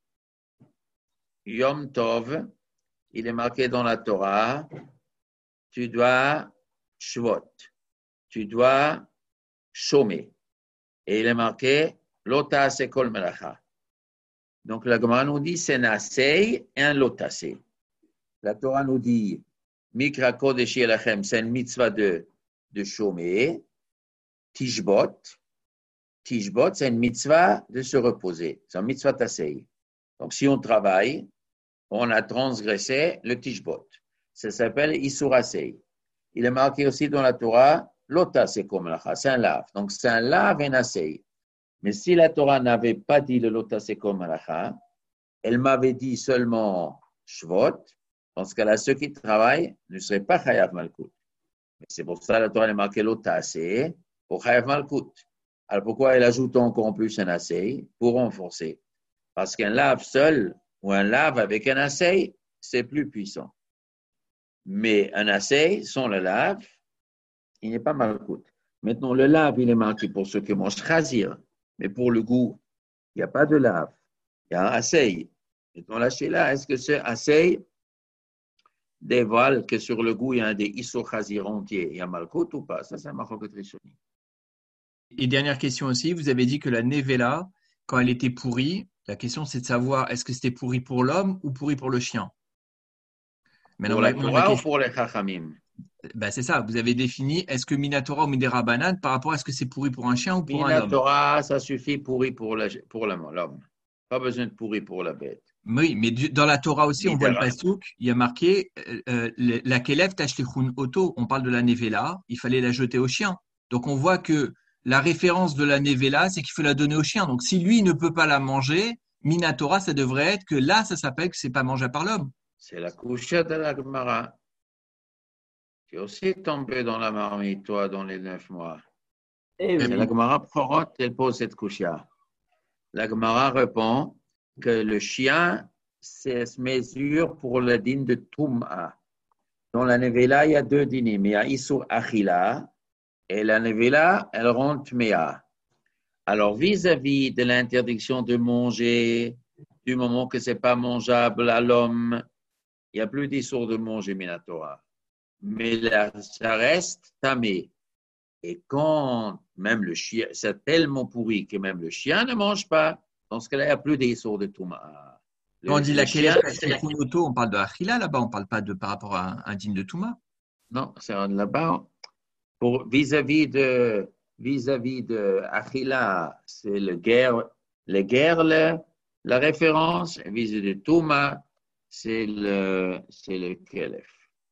Yom Tov, il est marqué dans la Torah, tu dois shvot, tu dois chômer. Et il est marqué, lota sekol melacha. Donc la Gemara nous dit, c'est un assay et un lotasé. La Torah nous dit, mikra kodesh yelachem, c'est une mitzvah de chômer. Tishbot, c'est une mitzvah de se reposer. C'est une mitzvah tassei. Donc, si on travaille, on a transgressé le Tishbot. Ça s'appelle Isur Asei. Il est marqué aussi dans la Torah, Lota Sekom Lacha. C'est un lave. Donc, c'est un lave et un Asei. Mais si la Torah n'avait pas dit le Lota Sekom Lacha, elle m'avait dit seulement Shvot, dans ce cas-là, ceux qui travaillent ne seraient pas Chayav Malkout. Mais c'est pour ça que la Torah est marquée Lota Asei. Pour Chayav Malkout. Alors pourquoi elle ajoute encore plus un assay? Pour renforcer. Parce qu'un lave seul ou un lave avec un assay, c'est plus puissant. Mais un assay sans le lave, il n'est pas Malkout. Maintenant, le lave, il est marqué pour ceux qui mangent chazir. Mais pour le goût, il n'y a pas de lave. Il y a un assay. Maintenant, la Sheila, est-ce que ce assay dévoile que sur le goût, il y a un des iso chazir entiers? Il y a Malkout ou pas? Ça, c'est un Machoket Rishoni. Et dernière question aussi, vous avez dit que la Nevela, quand elle était pourrie, la question c'est de savoir est-ce que c'était pourri pour l'homme ou pourri pour le chien? Pour la Torah ou pour les Chachamim? Ben c'est ça, vous avez défini est-ce que Minatora ou Midera Banane par rapport à est-ce que c'est pourri pour un chien ou pour un homme? Minatora, ça suffit pourri pour l'homme. Pas besoin de pourri pour la bête. Oui, mais dans la Torah aussi, on voit le pasouk, il y a marqué la Kelev Tashlichun Oto, on parle de la Nevela, il fallait la jeter au chien. Donc on voit que la référence de la Nevela, c'est qu'il faut la donner au chien. Donc, si lui ne peut pas la manger, Minatora, ça devrait être que là, ça s'appelle que c'est pas mangé par l'homme. C'est la couchette de la Gemara. Tu es aussi tombé dans la marmite, toi, dans les 9 mois. Et oui. La Gemara Prorot, elle pose cette couchette. La Gemara répond que le chien, c'est se mesure pour le din de Toum'a. Dans la Nevela, il y a 2 dinim. Il y a Isur Achila. Et la Nevela, elle rend Tmea. Alors, vis-à-vis de l'interdiction de manger, du moment que ce n'est pas mangeable à l'homme, il n'y a plus d'issour de manger Minatora. Mais là, ça reste tamé. Et quand même le chien, c'est tellement pourri que même le chien ne mange pas, dans ce cas-là, il n'y a plus d'issour de Touma. Quand on dit la chien, on parle de Achila là-bas, on ne parle pas de par rapport à un dîme de Touma. Non, c'est là-bas. Vis-à-vis de Achila, c'est la référence, vis-à-vis de Touma, c'est le Kelef.